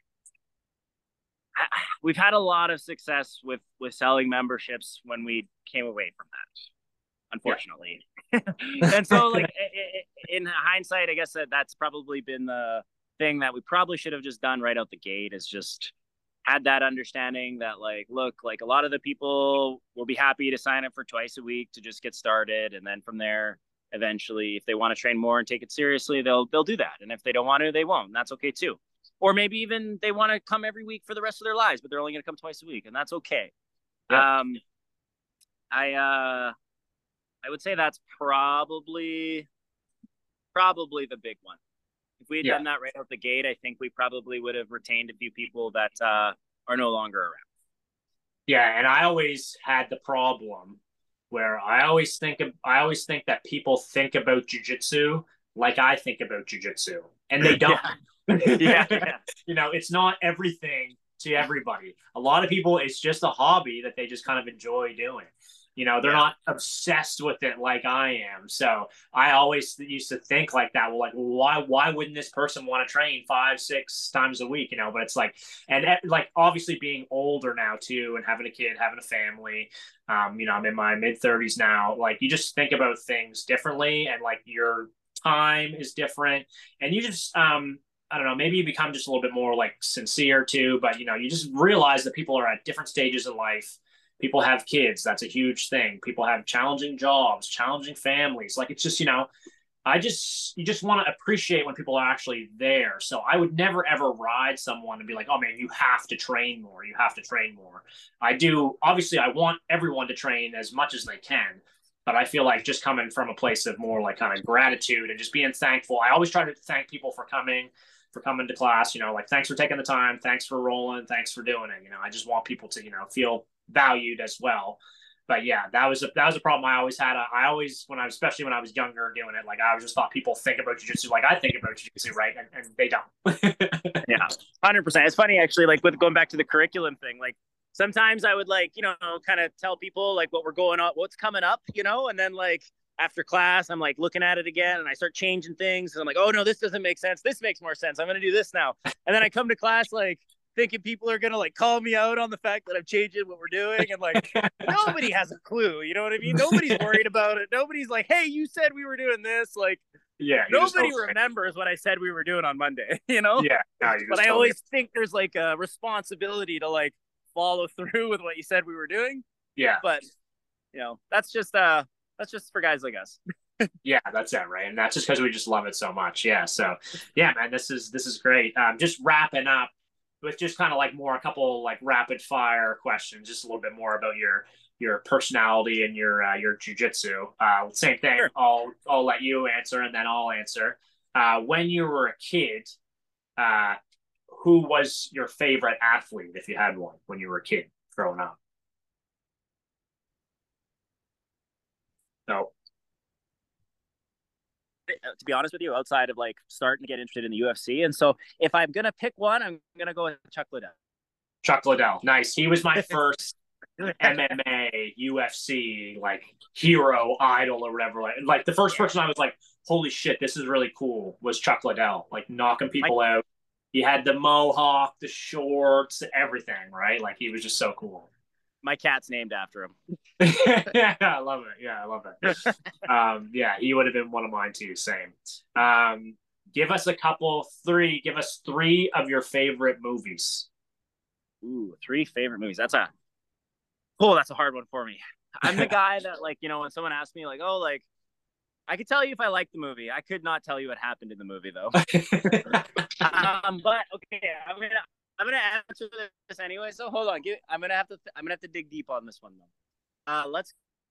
we've had a lot of success with, with selling memberships when we came away from that, unfortunately. Yeah. And so, like, in hindsight, I guess that that's probably been the thing that we probably should have just done right out the gate, is just had that understanding that, like, look, like a lot of the people will be happy to sign up for twice a week to just get started. And then from there, eventually, if they want to train more and take it seriously, they'll, they'll do that. And if they don't want to, they won't. And that's okay too. Or maybe even they want to come every week for the rest of their lives, but they're only going to come twice a week. And that's okay. Yeah. Um, I, uh, I would say that's probably probably the big one. If we had yeah. done that right out the gate, I think we probably would have retained a few people that uh, are no longer around. Yeah, and I always had the problem where I always think of, I always think that people think about jiu-jitsu like I think about jiu-jitsu, and they don't. yeah. yeah, yeah. You know, it's not everything to everybody. A lot of people, it's just a hobby that they just kind of enjoy doing. You know, they're Yeah. not obsessed with it like I am. So I always used to think like that. Well, like, why why wouldn't this person want to train five, six times a week? You know, but it's like, and like obviously being older now too, and having a kid, having a family. Um, you know, I'm in my mid thirties now. Like, you just think about things differently, and like your time is different, and you just um I don't know, maybe you become just a little bit more like sincere too, but you know, you just realize that people are at different stages in life. People have kids. That's a huge thing. People have challenging jobs, challenging families. Like, it's just, you know, I just, you just want to appreciate when people are actually there. So I would never ever ride someone and be like, oh man, you have to train more. You have to train more. I do. Obviously, I want everyone to train as much as they can. But I feel like just coming from a place of more like kind of gratitude and just being thankful. I always try to thank people for coming, for coming to class, you know, like, thanks for taking the time. Thanks for rolling. Thanks for doing it. You know, I just want people to, you know, feel valued as well. But yeah, that was a, that was a problem I always had. I always, when I was, especially when I was younger doing it, like, I just thought people think about jujitsu like I think about jujitsu, right? And, and they don't. Yeah, one hundred percent. It's funny, actually, like with going back to the curriculum thing, like sometimes I would like, you know, kind of tell people like what we're going on, what's coming up, you know, and then like after class, I'm like looking at it again and I start changing things. And I'm like, oh no, this doesn't make sense. This makes more sense. I'm going to do this now. And then I come to class like thinking people are going to like call me out on the fact that I'm changing what we're doing. And like, nobody has a clue. You know what I mean? Nobody's worried about it. Nobody's like, hey, you said we were doing this. Like, yeah, nobody remembers what I said we were doing on Monday, you know? Yeah. No, but I always think there's like a responsibility to like follow through with what you said we were doing. Yeah. But, you know, that's just, uh, that's just for guys like us. Yeah, that's it, right? And that's just because we just love it so much. Yeah. So, yeah, man, this is this is great. Um, just wrapping up with just kind of like more a couple like rapid fire questions, just a little bit more about your your personality and your uh, your jujitsu. Uh, same thing. Sure. I'll I'll let you answer and then I'll answer. Uh, when you were a kid, uh, who was your favorite athlete if you had one when you were a kid growing up? No. To be honest with you, outside of like starting to get interested in the U F C. And so if I'm going to pick one, I'm going to go with Chuck Liddell. Chuck Liddell. Nice. He was my first M M A, U F C, like hero, idol, or whatever. Like the first person I was like, holy shit, this is really cool, was Chuck Liddell. Like knocking people out. He had the mohawk, the shorts, everything, right? Like he was just so cool. My cat's named after him. Yeah, I love it. Yeah, I love it. um, yeah, he would have been one of mine too. Same. Um, give us a couple, three. Give us three of your favorite movies. Ooh, three favorite movies. That's a oh, that's a hard one for me. I'm the guy that like, you know, when someone asks me like, oh, like I could tell you if I like the movie. I could not tell you what happened in the movie though. um, but okay, I'm gonna I'm gonna answer this anyway. So hold on, give, I'm gonna have to th- I'm gonna have to dig deep on this one though. Uh, let's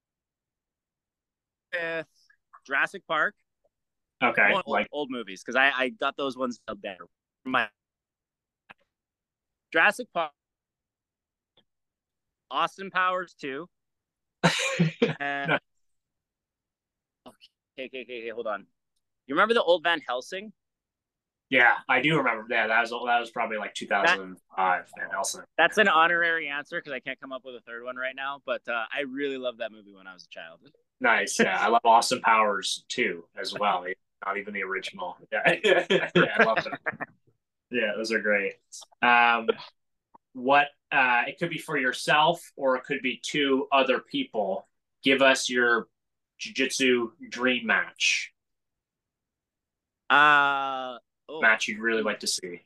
with Jurassic Park. Okay, old, like old movies because I I got those ones better. My Jurassic Park, Austin Powers two. and, no. Okay, okay, okay, hold on. You remember the old Van Helsing? Yeah, I do remember. Yeah, that was that was probably like two thousand five. Van Helsing. That's an honorary answer because I can't come up with a third one right now. But uh, I really loved that movie when I was a child. Nice. Yeah, I love Austin Powers too as well. Not even the original. Yeah, yeah, I love them. Yeah, those are great. Um, what uh, it could be for yourself or it could be two other people. Give us your jiu-jitsu dream match. Uh, oh. Match you'd really like to see.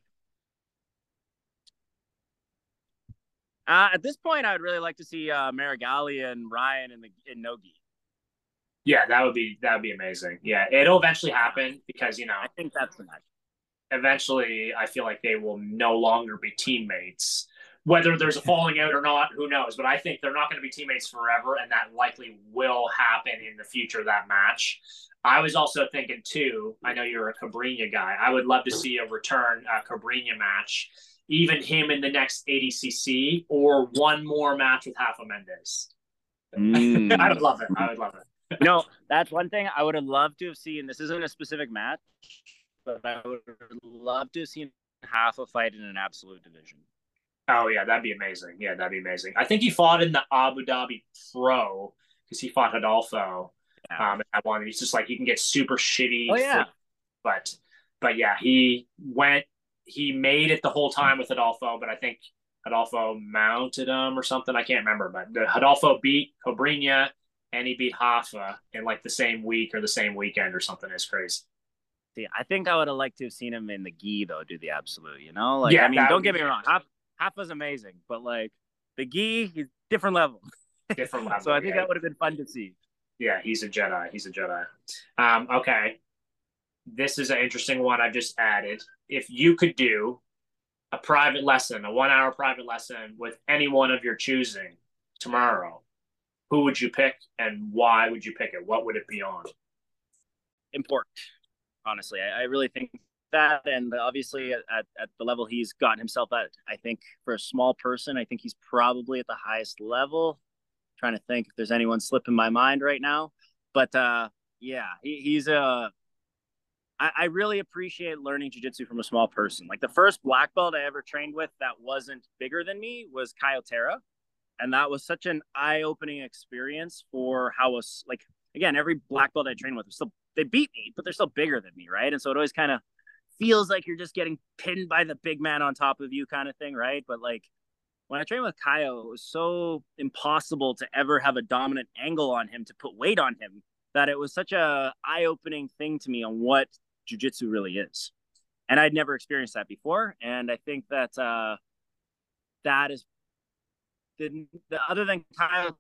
Uh, at this point, I would really like to see uh, Marigali and Ryan in the in Nogi. Yeah, that would be that would be amazing. Yeah, it'll eventually happen because you know I think that's the match. Eventually, I feel like they will no longer be teammates. Whether there's a falling out or not, who knows? But I think they're not going to be teammates forever, and that likely will happen in the future, that match. I was also thinking, too, I know you're a Cobrinha guy. I would love to see a return uh, Cobrinha match, even him in the next A D C C, or one more match with Rafa Mendes. Mm. I would love it. I would love it. No, that's one thing I would have loved to have seen. This isn't a specific match, but I would love to have seen Rafa fight in an absolute division. Oh, yeah, that'd be amazing. Yeah, that'd be amazing. I think he fought in the Abu Dhabi Pro, because he fought Adolfo. Yeah. Um, at one, he's just like he can get super shitty Oh yeah. foot, but but yeah, he went. He made it the whole time with Adolfo, but I think Adolfo mounted him or something. I can't remember, but the Adolfo beat Cobrinha and he beat Hoffa in like the same week or the same weekend or something. It's crazy. See, I think I would have liked to have seen him in the gi though, do the absolute. You know, like Yeah, I mean, that don't would get be me wrong, Hoffa, Hoffa's amazing, but like the gi, he's different level. different level. So I think yeah. that would have been fun to see. Yeah, he's a Jedi. He's a Jedi. Um, okay. This is an interesting one I've just added. If you could do a private lesson, a one hour private lesson with anyone of your choosing tomorrow, who would you pick and why would you pick it? What would it be on? Important, honestly. I, I really think that, and obviously at, at the level he's gotten himself at, I think for a small person, I think he's probably at the highest level. I'm trying to think if there's anyone slipping my mind right now, but uh, yeah, he, he's a. I, I really appreciate learning jiu-jitsu from a small person. Like the first black belt I ever trained with that wasn't bigger than me was Caio Terra. And that was such an eye-opening experience for how us like again, every black belt I trained with, still they beat me, but they're still bigger than me, right? And so it always kind of feels like you're just getting pinned by the big man on top of you kind of thing, right? But like when I trained with Caio, it was so impossible to ever have a dominant angle on him to put weight on him that it was such a eye-opening thing to me on what jiu-jitsu really is. And I'd never experienced that before. And I think that uh, that is the, the other than Kyle,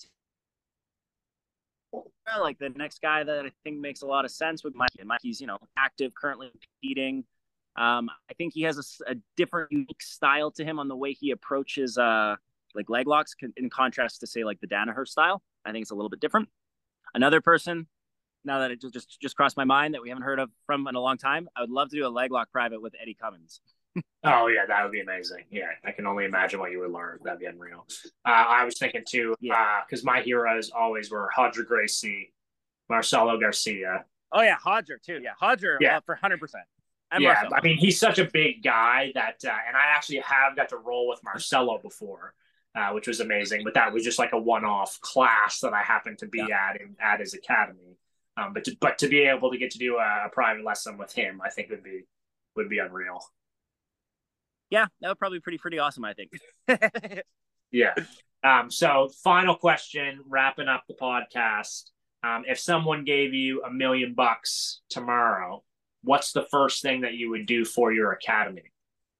like the next guy that I think makes a lot of sense with Mike. And Mikey's, you know, active, currently competing. Um, I think he has a, a different, unique style to him on the way he approaches uh, like leg locks, in contrast to say like the Danaher style. I think it's a little bit different. Another person, now that it just, just just crossed my mind that we haven't heard of from in a long time, I would love to do a leg lock private with Eddie Cummins. Oh yeah, that would be amazing. Yeah, I can only imagine what you would learn. That'd be unreal. Uh, I was thinking too, yeah, because uh, my heroes always were Roger Gracie, Marcelo Garcia. Oh yeah, Hodger too. Yeah, Hodger. Yeah, uh, for hundred percent. Yeah, Marcelo. I mean he's such a big guy that, uh, and I actually have got to roll with Marcelo before, uh, which was amazing. But that was just like a one-off class that I happened to be yeah. at in, at his academy. Um, but to, but to be able to get to do a, a private lesson with him, I think would be would be unreal. Yeah, that would probably be pretty pretty awesome, I think. yeah. Um, so final question, wrapping up the podcast. Um, if someone gave you a million bucks tomorrow, what's the first thing that you would do for your academy?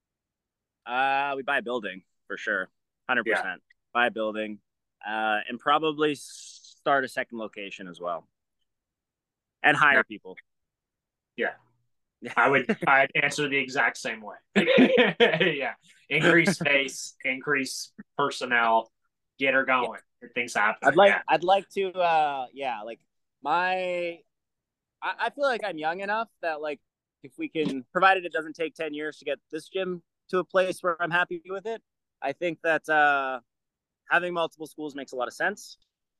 Uh, we buy a building for sure. one hundred percent. Yeah. Buy a building uh, and probably start a second location as well. And hire yeah. people. Yeah. I would I'd answer the exact same way. yeah. Increase space, increase personnel, get her going. Yeah. Things happen. I'd like yeah. I'd like to uh yeah, like my I, I feel like I'm young enough that like if we can, provided it doesn't take ten years to get this gym to a place where I'm happy with it, I think that uh having multiple schools makes a lot of sense.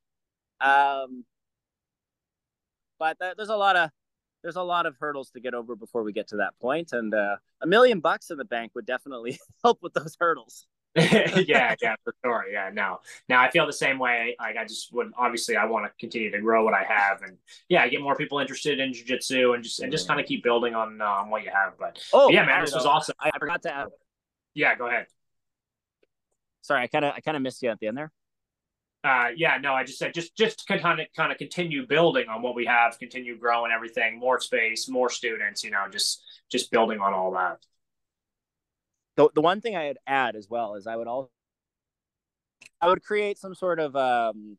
Um But there's a lot of there's a lot of hurdles to get over before we get to that point, and uh, a million bucks in the bank would definitely help with those hurdles. yeah, yeah, for sure. Yeah, no. Now I feel the same way. Like I just would obviously I want to continue to grow what I have, and yeah, get more people interested in jiu-jitsu and just and just kind of keep building on uh, on what you have. But oh but yeah, man, this was awesome. I forgot to add. Yeah, go ahead. Sorry, I kind of I kind of missed you at the end there. Uh, yeah, no, I just said just just kind of kind of continue building on what we have, continue growing everything, more space, more students, you know, just just building on all that. The the one thing I'd add as well is I would also I would create some sort of um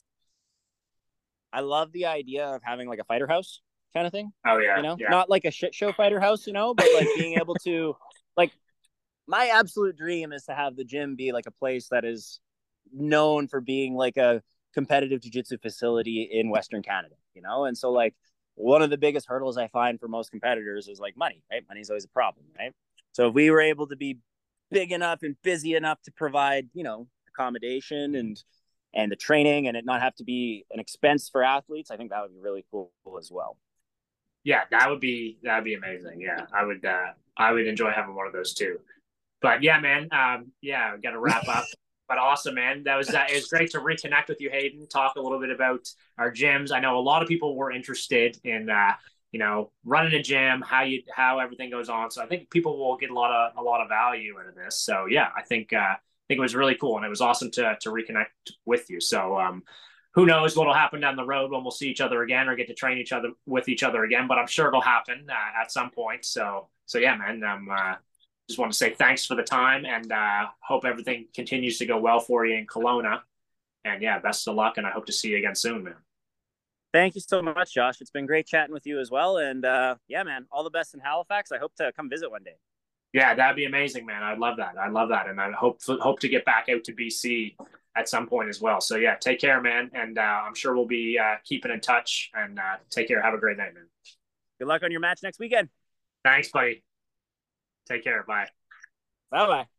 I love the idea of having like a fighter house kind of thing. Oh yeah. You know, yeah. not like a shit show fighter house, you know, but like being able to like my absolute dream is to have the gym be like a place that is known for being like a competitive jiu-jitsu facility in Western Canada, you know? And so like one of the biggest hurdles I find for most competitors is like money, right? Money's always a problem, right? So if we were able to be big enough and busy enough to provide, you know, accommodation and and the training and it not have to be an expense for athletes, I think that would be really cool as well. Yeah, that would be that would be amazing. Yeah, I would uh I would enjoy having one of those too. But yeah, man, um, yeah, got to wrap up. But awesome, man. That was uh, it was great to reconnect with you, Hayden. Talk a little bit about our gyms. I know a lot of people were interested in uh, you know running a gym, how you how everything goes on. So I think people will get a lot of a lot of value out of this. So yeah, I think uh, I think it was really cool, and it was awesome to to reconnect with you. So um, who knows what'll happen down the road when we'll see each other again or get to train each other with each other again? But I'm sure it'll happen uh, at some point. So so yeah, man. Um, uh, just want to say thanks for the time and uh, hope everything continues to go well for you in Kelowna. And yeah, best of luck. And I hope to see you again soon, man. Thank you so much, Josh. It's been great chatting with you as well. And uh, yeah, man, all the best in Halifax. I hope to come visit one day. Yeah, that'd be amazing, man. I'd love that. I love that. And I hope hope to get back out to B C at some point as well. So yeah, take care, man. And uh, I'm sure we'll be uh, keeping in touch and uh, take care. Have a great night, man. Good luck on your match next weekend. Thanks, buddy. Take care. Bye. Bye bye.